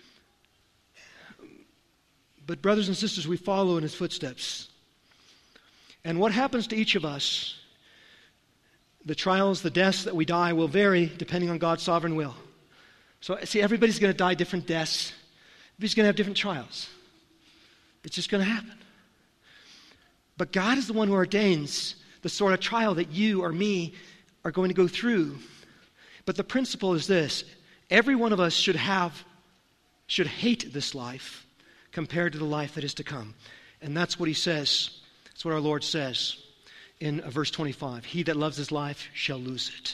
But brothers and sisters, we follow in his footsteps. And what happens to each of us, the trials, the deaths that we die will vary depending on God's sovereign will. So, see, everybody's going to die different deaths. Everybody's going to have different trials. It's just going to happen. But God is the one who ordains the sort of trial that you or me are going to go through. But the principle is this. Every one of us should hate this life compared to the life that is to come. And that's what he says. That's what our Lord says in verse 25. He that loves his life shall lose it.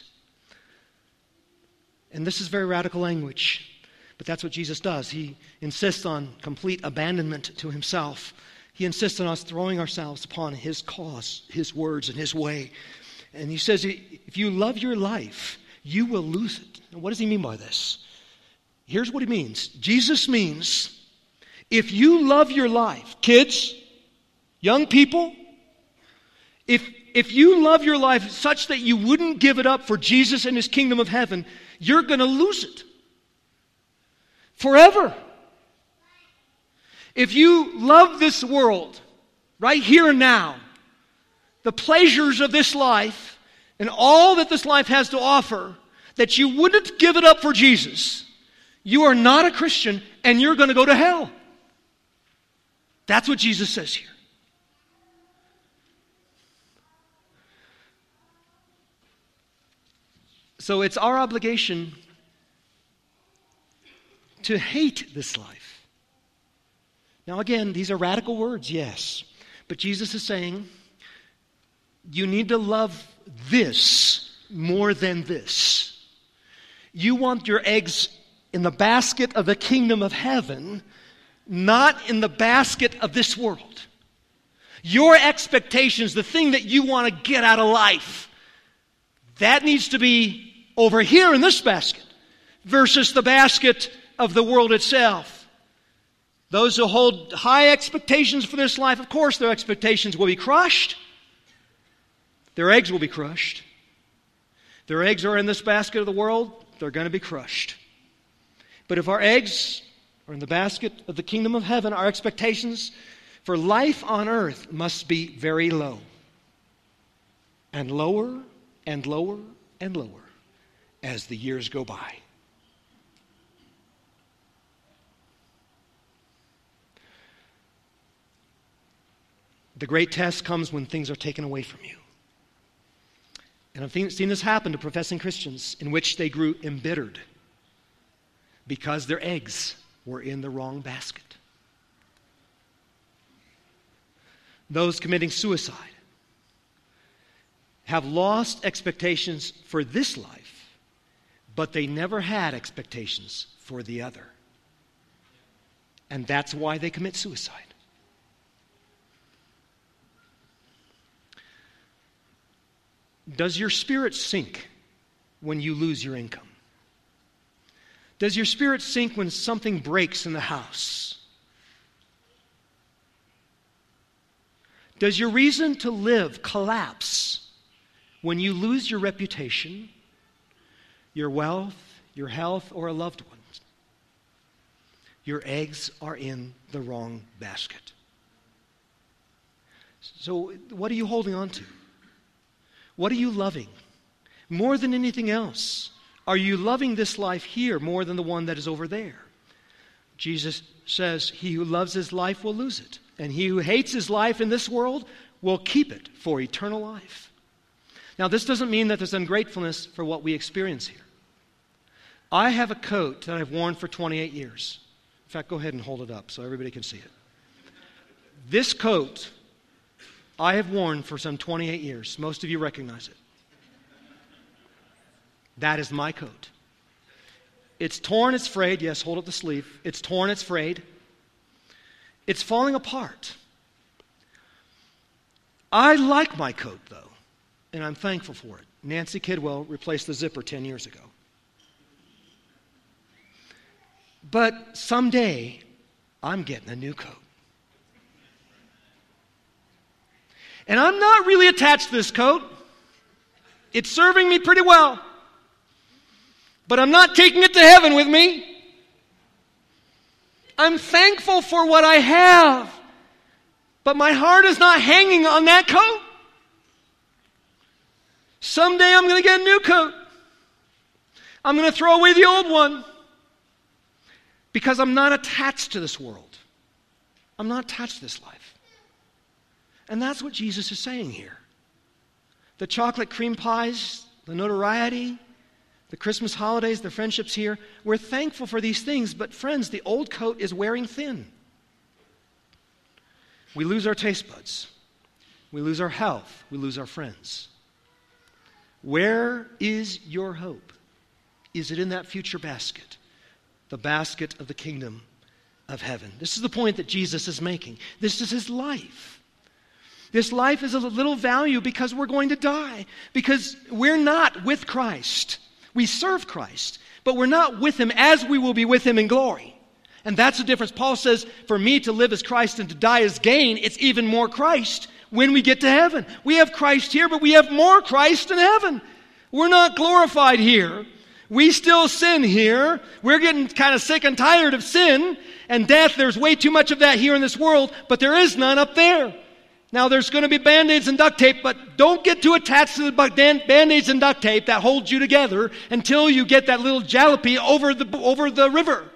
And this is very radical language. But that's what Jesus does. He insists on complete abandonment to himself. He insists on us throwing ourselves upon his cause, his words, and his way. And he says, if you love your life, you will lose it. And what does he mean by this? Here's what he means. Jesus means, if you love your life, kids, young people, if you love your life such that you wouldn't give it up for Jesus and his kingdom of heaven, you're going to lose it. Forever. If you love this world, right here and now, the pleasures of this life, and all that this life has to offer, that you wouldn't give it up for Jesus, you are not a Christian and you're going to go to hell. That's what Jesus says here. So it's our obligation to hate this life. Now again, these are radical words, yes. But Jesus is saying, you need to love this more than this. You want your eggs in the basket of the kingdom of heaven, not in the basket of this world. Your expectations, the thing that you want to get out of life, that needs to be over here in this basket versus the basket of the world itself. Those who hold high expectations for this life, of course their expectations will be crushed. Their eggs will be crushed. Their eggs are in this basket of the world, they're going to be crushed. But if our eggs are in the basket of the kingdom of heaven, our expectations for life on earth must be very low. And lower and lower and lower as the years go by. The great test comes when things are taken away from you. And I've seen this happen to professing Christians in which they grew embittered because their eggs were in the wrong basket. Those committing suicide have lost expectations for this life, but they never had expectations for the other. And that's why they commit suicide. Does your spirit sink when you lose your income? Does your spirit sink when something breaks in the house? Does your reason to live collapse when you lose your reputation, your wealth, your health, or a loved one? Your eggs are in the wrong basket. So what are you holding on to? What are you loving? More than anything else, are you loving this life here more than the one that is over there? Jesus says, he who loves his life will lose it, and he who hates his life in this world will keep it for eternal life. Now, this doesn't mean that there's ungratefulness for what we experience here. I have a coat that I've worn for 28 years. In fact, go ahead and hold it up so everybody can see it. This coat I have worn for some 28 years. Most of you recognize it. That is my coat. It's torn, it's frayed. Yes, hold up the sleeve. It's torn, it's frayed. It's falling apart. I like my coat, though, and I'm thankful for it. Nancy Kidwell replaced the zipper 10 years ago. But someday, I'm getting a new coat. And I'm not really attached to this coat. It's serving me pretty well. But I'm not taking it to heaven with me. I'm thankful for what I have. But my heart is not hanging on that coat. Someday I'm going to get a new coat. I'm going to throw away the old one. Because I'm not attached to this world. I'm not attached to this life. And that's what Jesus is saying here. The chocolate cream pies, the notoriety, the Christmas holidays, the friendships here, we're thankful for these things, but friends, the old coat is wearing thin. We lose our taste buds. We lose our health. We lose our friends. Where is your hope? Is it in that future basket? The basket of the kingdom of heaven. This is the point that Jesus is making. This is his life. This life is of little value because we're going to die. Because we're not with Christ. We serve Christ, but we're not with him as we will be with him in glory. And that's the difference. Paul says, for me to live as Christ and to die as gain, it's even more Christ when we get to heaven. We have Christ here, but we have more Christ in heaven. We're not glorified here. We still sin here. We're getting kind of sick and tired of sin and death. There's way too much of that here in this world, but there is none up there. Now, there's going to be Band-Aids and duct tape, but don't get too attached to the Band-Aids and duct tape that holds you together until you get that little jalopy over the river.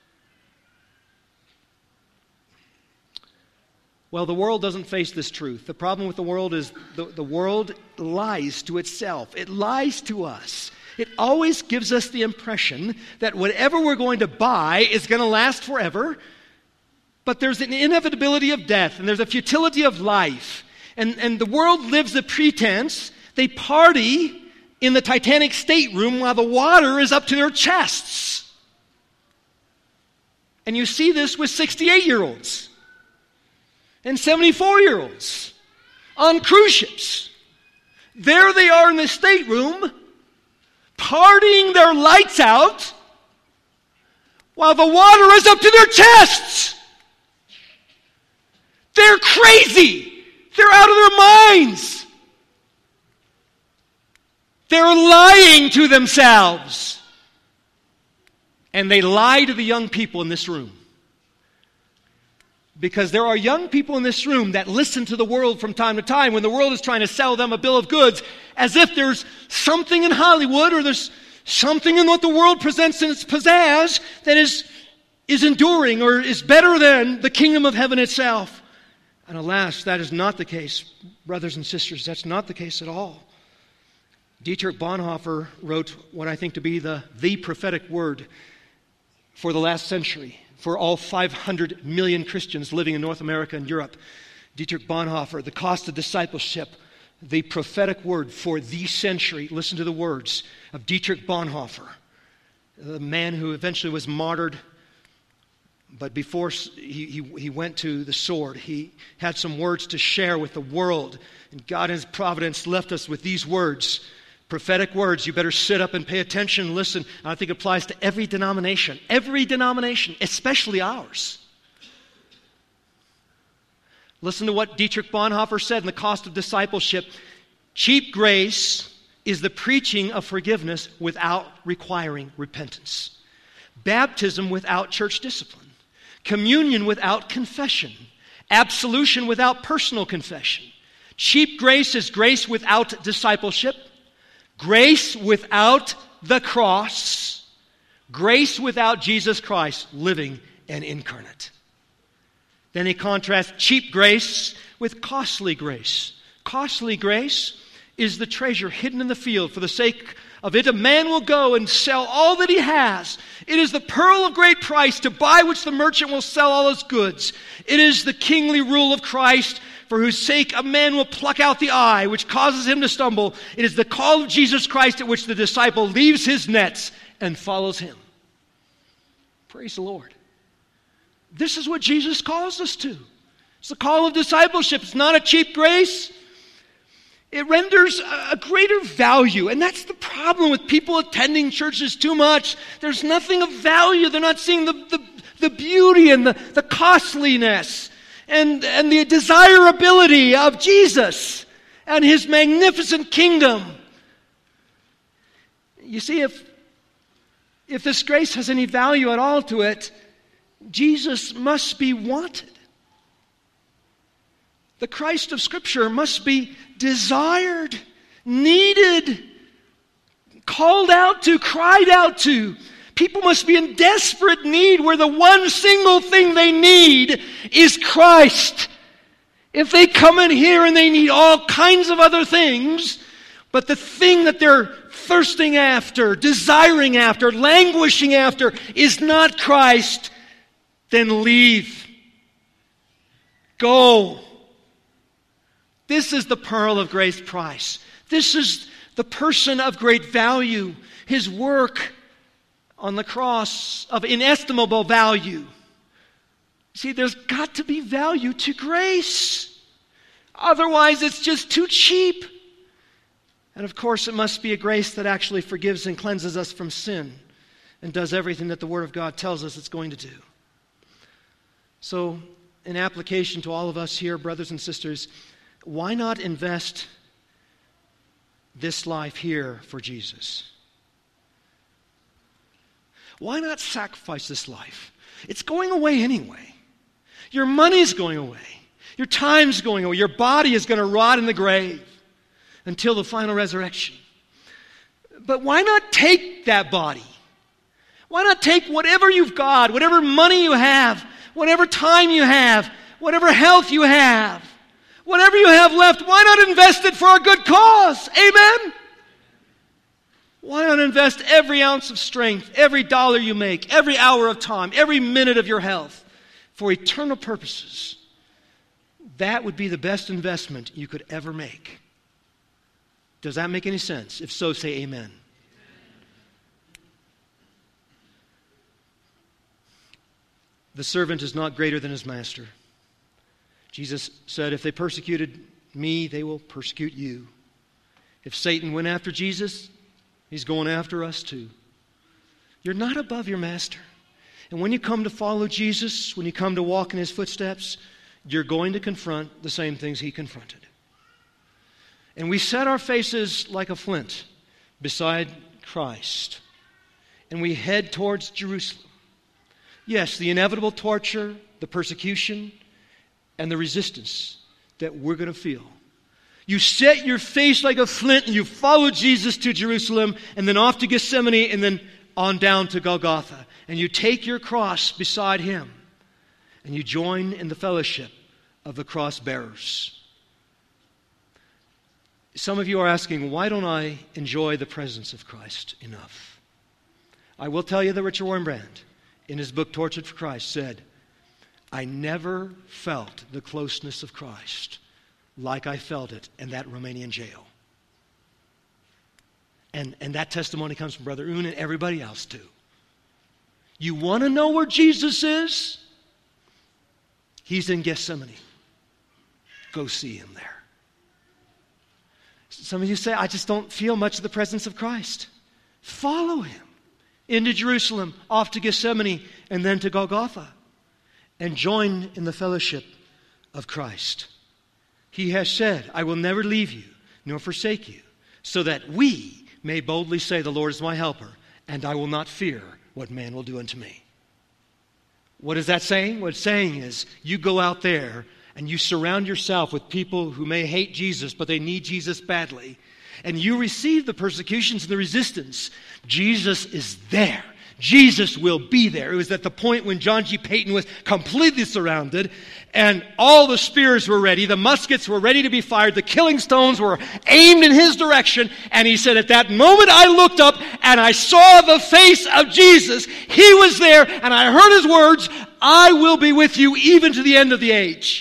Well, the world doesn't face this truth. The problem with the world is the world lies to itself. It lies to us. It always gives us the impression that whatever we're going to buy is going to last forever. But there's an inevitability of death, and there's a futility of life. And the world lives a pretense. They party in the Titanic stateroom while the water is up to their chests. And you see this with 68-year-olds and 74-year-olds on cruise ships. There they are in the stateroom, partying their lights out while the water is up to their chests. They're crazy. They're out of their minds. They're lying to themselves. And they lie to the young people in this room. Because there are young people in this room that listen to the world from time to time when the world is trying to sell them a bill of goods as if there's something in Hollywood or there's something in what the world presents in its pizzazz that is enduring or is better than the kingdom of heaven itself. And alas, that is not the case, brothers and sisters. That's not the case at all. Dietrich Bonhoeffer wrote what I think to be the prophetic word for the last century, for all 500 million Christians living in North America and Europe. Dietrich Bonhoeffer, The Cost of Discipleship, the prophetic word for the century. Listen to the words of Dietrich Bonhoeffer, the man who eventually was martyred. But before he went to the sword, he had some words to share with the world. And God in his providence left us with these words, prophetic words. You better sit up and pay attention and listen. And I think it applies to every denomination, especially ours. Listen to what Dietrich Bonhoeffer said in The Cost of Discipleship. Cheap grace is the preaching of forgiveness without requiring repentance. Baptism without church discipline. Communion without confession. Absolution without personal confession. Cheap grace is grace without discipleship. Grace without the cross. Grace without Jesus Christ living and incarnate. Then he contrasts cheap grace with costly grace. Costly grace is the treasure hidden in the field. For the sake of it, a man will go and sell all that he has. It is the pearl of great price, to buy which the merchant will sell all his goods. It is the kingly rule of Christ, for whose sake a man will pluck out the eye, which causes him to stumble. It is the call of Jesus Christ at which the disciple leaves his nets and follows him. Praise the Lord. This is what Jesus calls us to. It's the call of discipleship. It's not a cheap grace. It renders a greater value. And that's the problem with people attending churches too much. There's nothing of value. They're not seeing the beauty and the costliness and the desirability of Jesus and His magnificent kingdom. You see, if this grace has any value at all to it, Jesus must be wanted. The Christ of Scripture must be desired, needed, called out to, cried out to. People must be in desperate need where the one single thing they need is Christ. If they come in here and they need all kinds of other things, but the thing that they're thirsting after, desiring after, languishing after is not Christ, then leave. Go. This is the pearl of great price. This is the person of great value. His work on the cross of inestimable value. See, there's got to be value to grace. Otherwise, it's just too cheap. And of course, it must be a grace that actually forgives and cleanses us from sin and does everything that the Word of God tells us it's going to do. So, in application to all of us here, brothers and sisters, why not invest this life here for Jesus? Why not sacrifice this life? It's going away anyway. Your money's going away. Your time's going away. Your body is going to rot in the grave until the final resurrection. But why not take that body? Why not take whatever you've got, whatever money you have, whatever time you have, whatever health you have, whatever you have left, why not invest it for a good cause? Amen? Why not invest every ounce of strength, every dollar you make, every hour of time, every minute of your health for eternal purposes? That would be the best investment you could ever make. Does that make any sense? If so, say amen. The servant is not greater than his master. Jesus said, if they persecuted me, they will persecute you. If Satan went after Jesus, he's going after us too. You're not above your master. And when you come to follow Jesus, when you come to walk in His footsteps, you're going to confront the same things He confronted. And we set our faces like a flint beside Christ. And we head towards Jerusalem. Yes, the inevitable torture, the persecution, and the resistance that we're going to feel. You set your face like a flint and you follow Jesus to Jerusalem and then off to Gethsemane and then on down to Golgotha. And you take your cross beside Him and you join in the fellowship of the cross bearers. Some of you are asking, why don't I enjoy the presence of Christ enough? I will tell you that Richard Wurmbrand, in his book Tortured for Christ, said, I never felt the closeness of Christ like I felt it in that Romanian jail. And that testimony comes from Brother Un and everybody else too. You want to know where Jesus is? He's in Gethsemane. Go see Him there. Some of you say, I just don't feel much of the presence of Christ. Follow Him into Jerusalem, off to Gethsemane, and then to Golgotha. And join in the fellowship of Christ. He has said, I will never leave you, nor forsake you, so that we may boldly say, the Lord is my helper, and I will not fear what man will do unto me. What is that saying? What it's saying is, you go out there and you surround yourself with people who may hate Jesus, but they need Jesus badly, and you receive the persecutions and the resistance. Jesus is there. Jesus will be there. It was at the point when John G. Payton was completely surrounded and all the spears were ready, the muskets were ready to be fired, the killing stones were aimed in his direction, and he said, at that moment I looked up and I saw the face of Jesus. He was there and I heard His words, I will be with you even to the end of the age.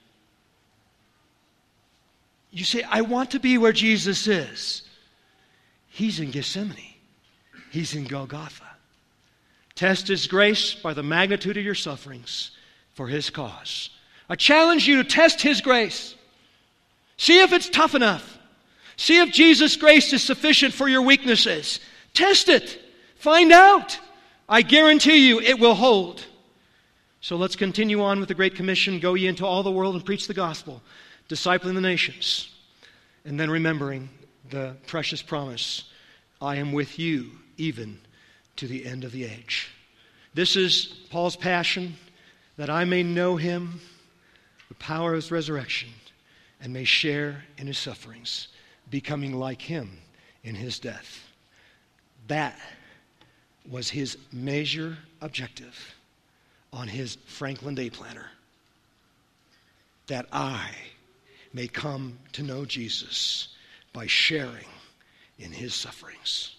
You say, I want to be where Jesus is. He's in Gethsemane. He's in Golgotha. Test His grace by the magnitude of your sufferings for His cause. I challenge you to test His grace. See if it's tough enough. See if Jesus' grace is sufficient for your weaknesses. Test it. Find out. I guarantee you it will hold. So let's continue on with the Great Commission. Go ye into all the world and preach the gospel, discipling the nations, and then remembering the precious promise, I am with you even to the end of the age. This is Paul's passion, that I may know Him, the power of His resurrection, and may share in His sufferings, becoming like Him in His death. That was his major objective on his Franklin Day Planner. That I may come to know Jesus by sharing in His sufferings.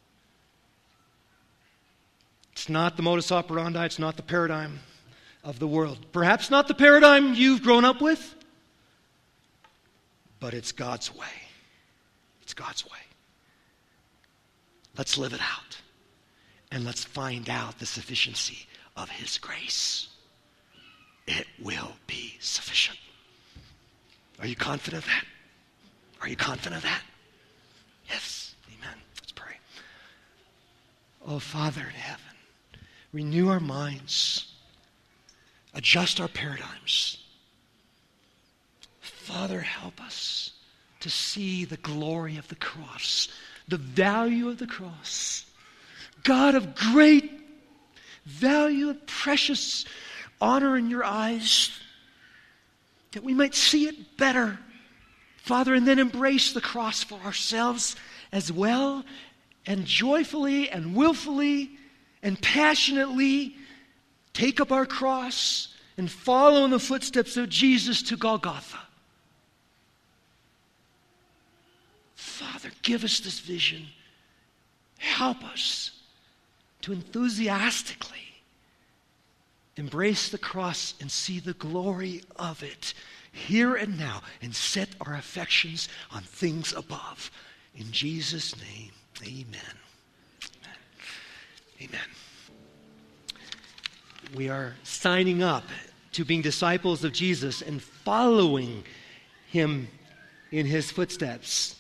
It's not the modus operandi, it's not the paradigm of the world. Perhaps not the paradigm you've grown up with, but it's God's way. It's God's way. Let's live it out. And let's find out the sufficiency of His grace. It will be sufficient. Are you confident of that? Are you confident of that? Yes. Amen. Let's pray. Oh, Father in heaven, renew our minds. Adjust our paradigms. Father, help us to see the glory of the cross, the value of the cross. God of great value and precious honor in your eyes, that we might see it better, Father, and then embrace the cross for ourselves as well, and joyfully and willfully and passionately take up our cross and follow in the footsteps of Jesus to Golgotha. Father, give us this vision. Help us to enthusiastically embrace the cross and see the glory of it here and now, and set our affections on things above. In Jesus' name, amen. Amen. Amen. We are signing up to being disciples of Jesus and following Him in His footsteps.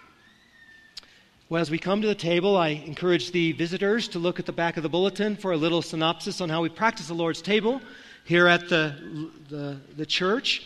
Well, as we come to the table, I encourage the visitors to look at the back of the bulletin for a little synopsis on how we practice the Lord's table here at the church.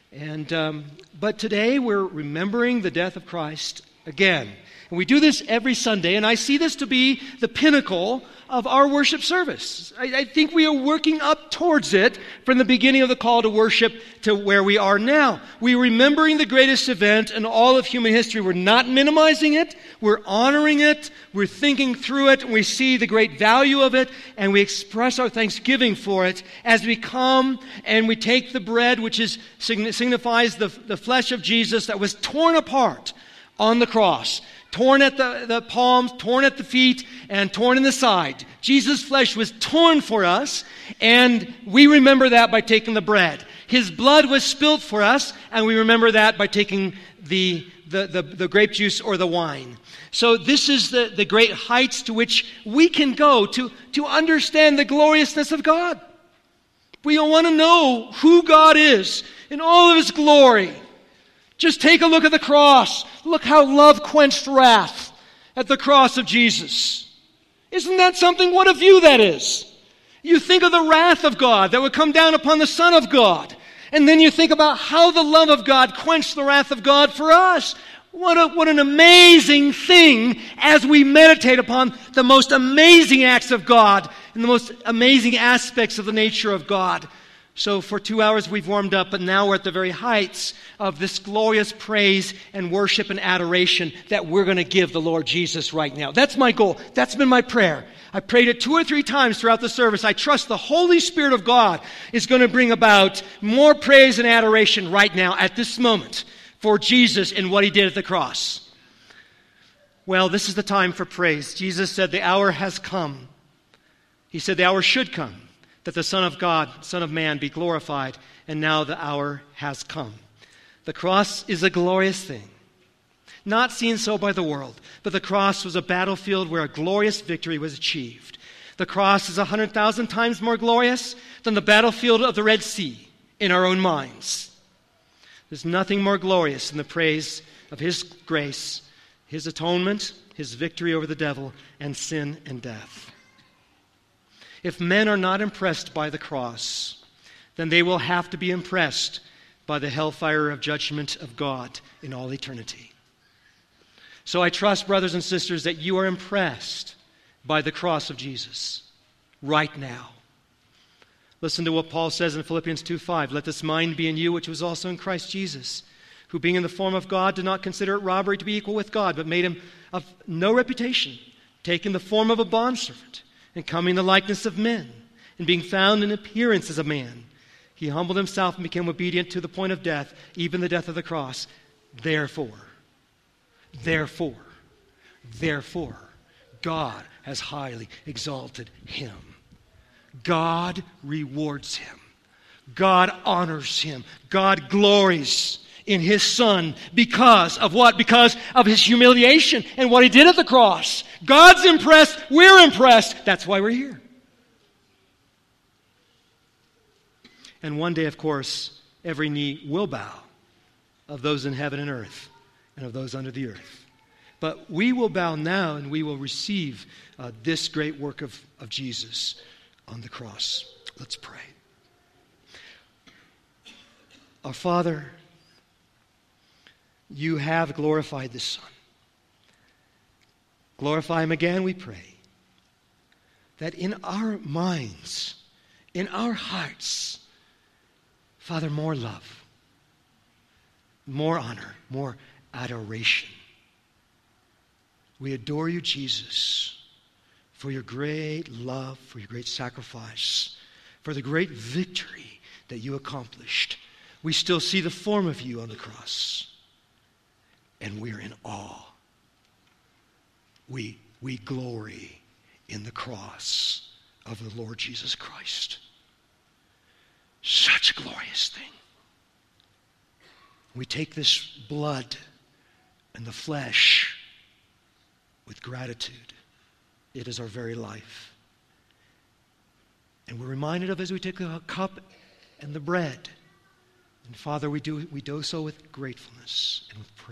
But today we're remembering the death of Christ again. And we do this every Sunday, and I see this to be the pinnacle of our worship service. I think we are working up towards it from the beginning of the call to worship to where we are now. We're remembering the greatest event in all of human history. We're not minimizing it. We're honoring it. We're thinking through it. And we see the great value of it, and we express our thanksgiving for it as we come and we take the bread, which signifies the flesh of Jesus that was torn apart on the cross. Torn at the palms, torn at the feet, and torn in the side. Jesus' flesh was torn for us, and we remember that by taking the bread. His blood was spilt for us, and we remember that by taking the grape juice or the wine. So this is the great heights to which we can go to understand the gloriousness of God. We want to know who God is in all of His glory. Just take a look at the cross. Look how love quenched wrath at the cross of Jesus. Isn't that something? What a view that is. You think of the wrath of God that would come down upon the Son of God. And then you think about how the love of God quenched the wrath of God for us. What an amazing thing as we meditate upon the most amazing acts of God and the most amazing aspects of the nature of God. So for 2 hours we've warmed up, but now we're at the very heights of this glorious praise and worship and adoration that we're going to give the Lord Jesus right now. That's my goal. That's been my prayer. I prayed it 2 or 3 times throughout the service. I trust the Holy Spirit of God is going to bring about more praise and adoration right now at this moment for Jesus and what He did at the cross. Well, this is the time for praise. Jesus said the hour has come. He said the hour should come, that the Son of God, Son of Man, be glorified, and now the hour has come. The cross is a glorious thing, not seen so by the world, but the cross was a battlefield where a glorious victory was achieved. The cross is 100,000 times more glorious than the battlefield of the Red Sea in our own minds. There's nothing more glorious than the praise of His grace, His atonement, His victory over the devil and sin and death. If men are not impressed by the cross, then they will have to be impressed by the hellfire of judgment of God in all eternity. So I trust, brothers and sisters, that you are impressed by the cross of Jesus right now. Listen to what Paul says in Philippians 2:5. Let this mind be in you, which was also in Christ Jesus, who being in the form of God did not consider it robbery to be equal with God, but made him of no reputation, taking the form of a bondservant, and coming in the likeness of men, and being found in appearance as a man, he humbled himself and became obedient to the point of death, even the death of the cross. Therefore, God has highly exalted him. God rewards him. God honors him. God glories in his Son because of what? Because of his humiliation and what he did at the cross. God's impressed. We're impressed. That's why we're here. And one day, of course, every knee will bow of those in heaven and earth and of those under the earth. But we will bow now and we will receive this great work of Jesus on the cross. Let's pray. Our Father, you have glorified the Son. Glorify him again, we pray, that in our minds, in our hearts, Father, more love, more honor, more adoration. We adore you, Jesus, for your great love, for your great sacrifice, for the great victory that you accomplished. We still see the form of you on the cross, and we're in awe. We glory in the cross of the Lord Jesus Christ. Such a glorious thing. We take this blood and the flesh with gratitude. It is our very life. And we're reminded of as we take the cup and the bread. And Father, we do so with gratefulness and with praise.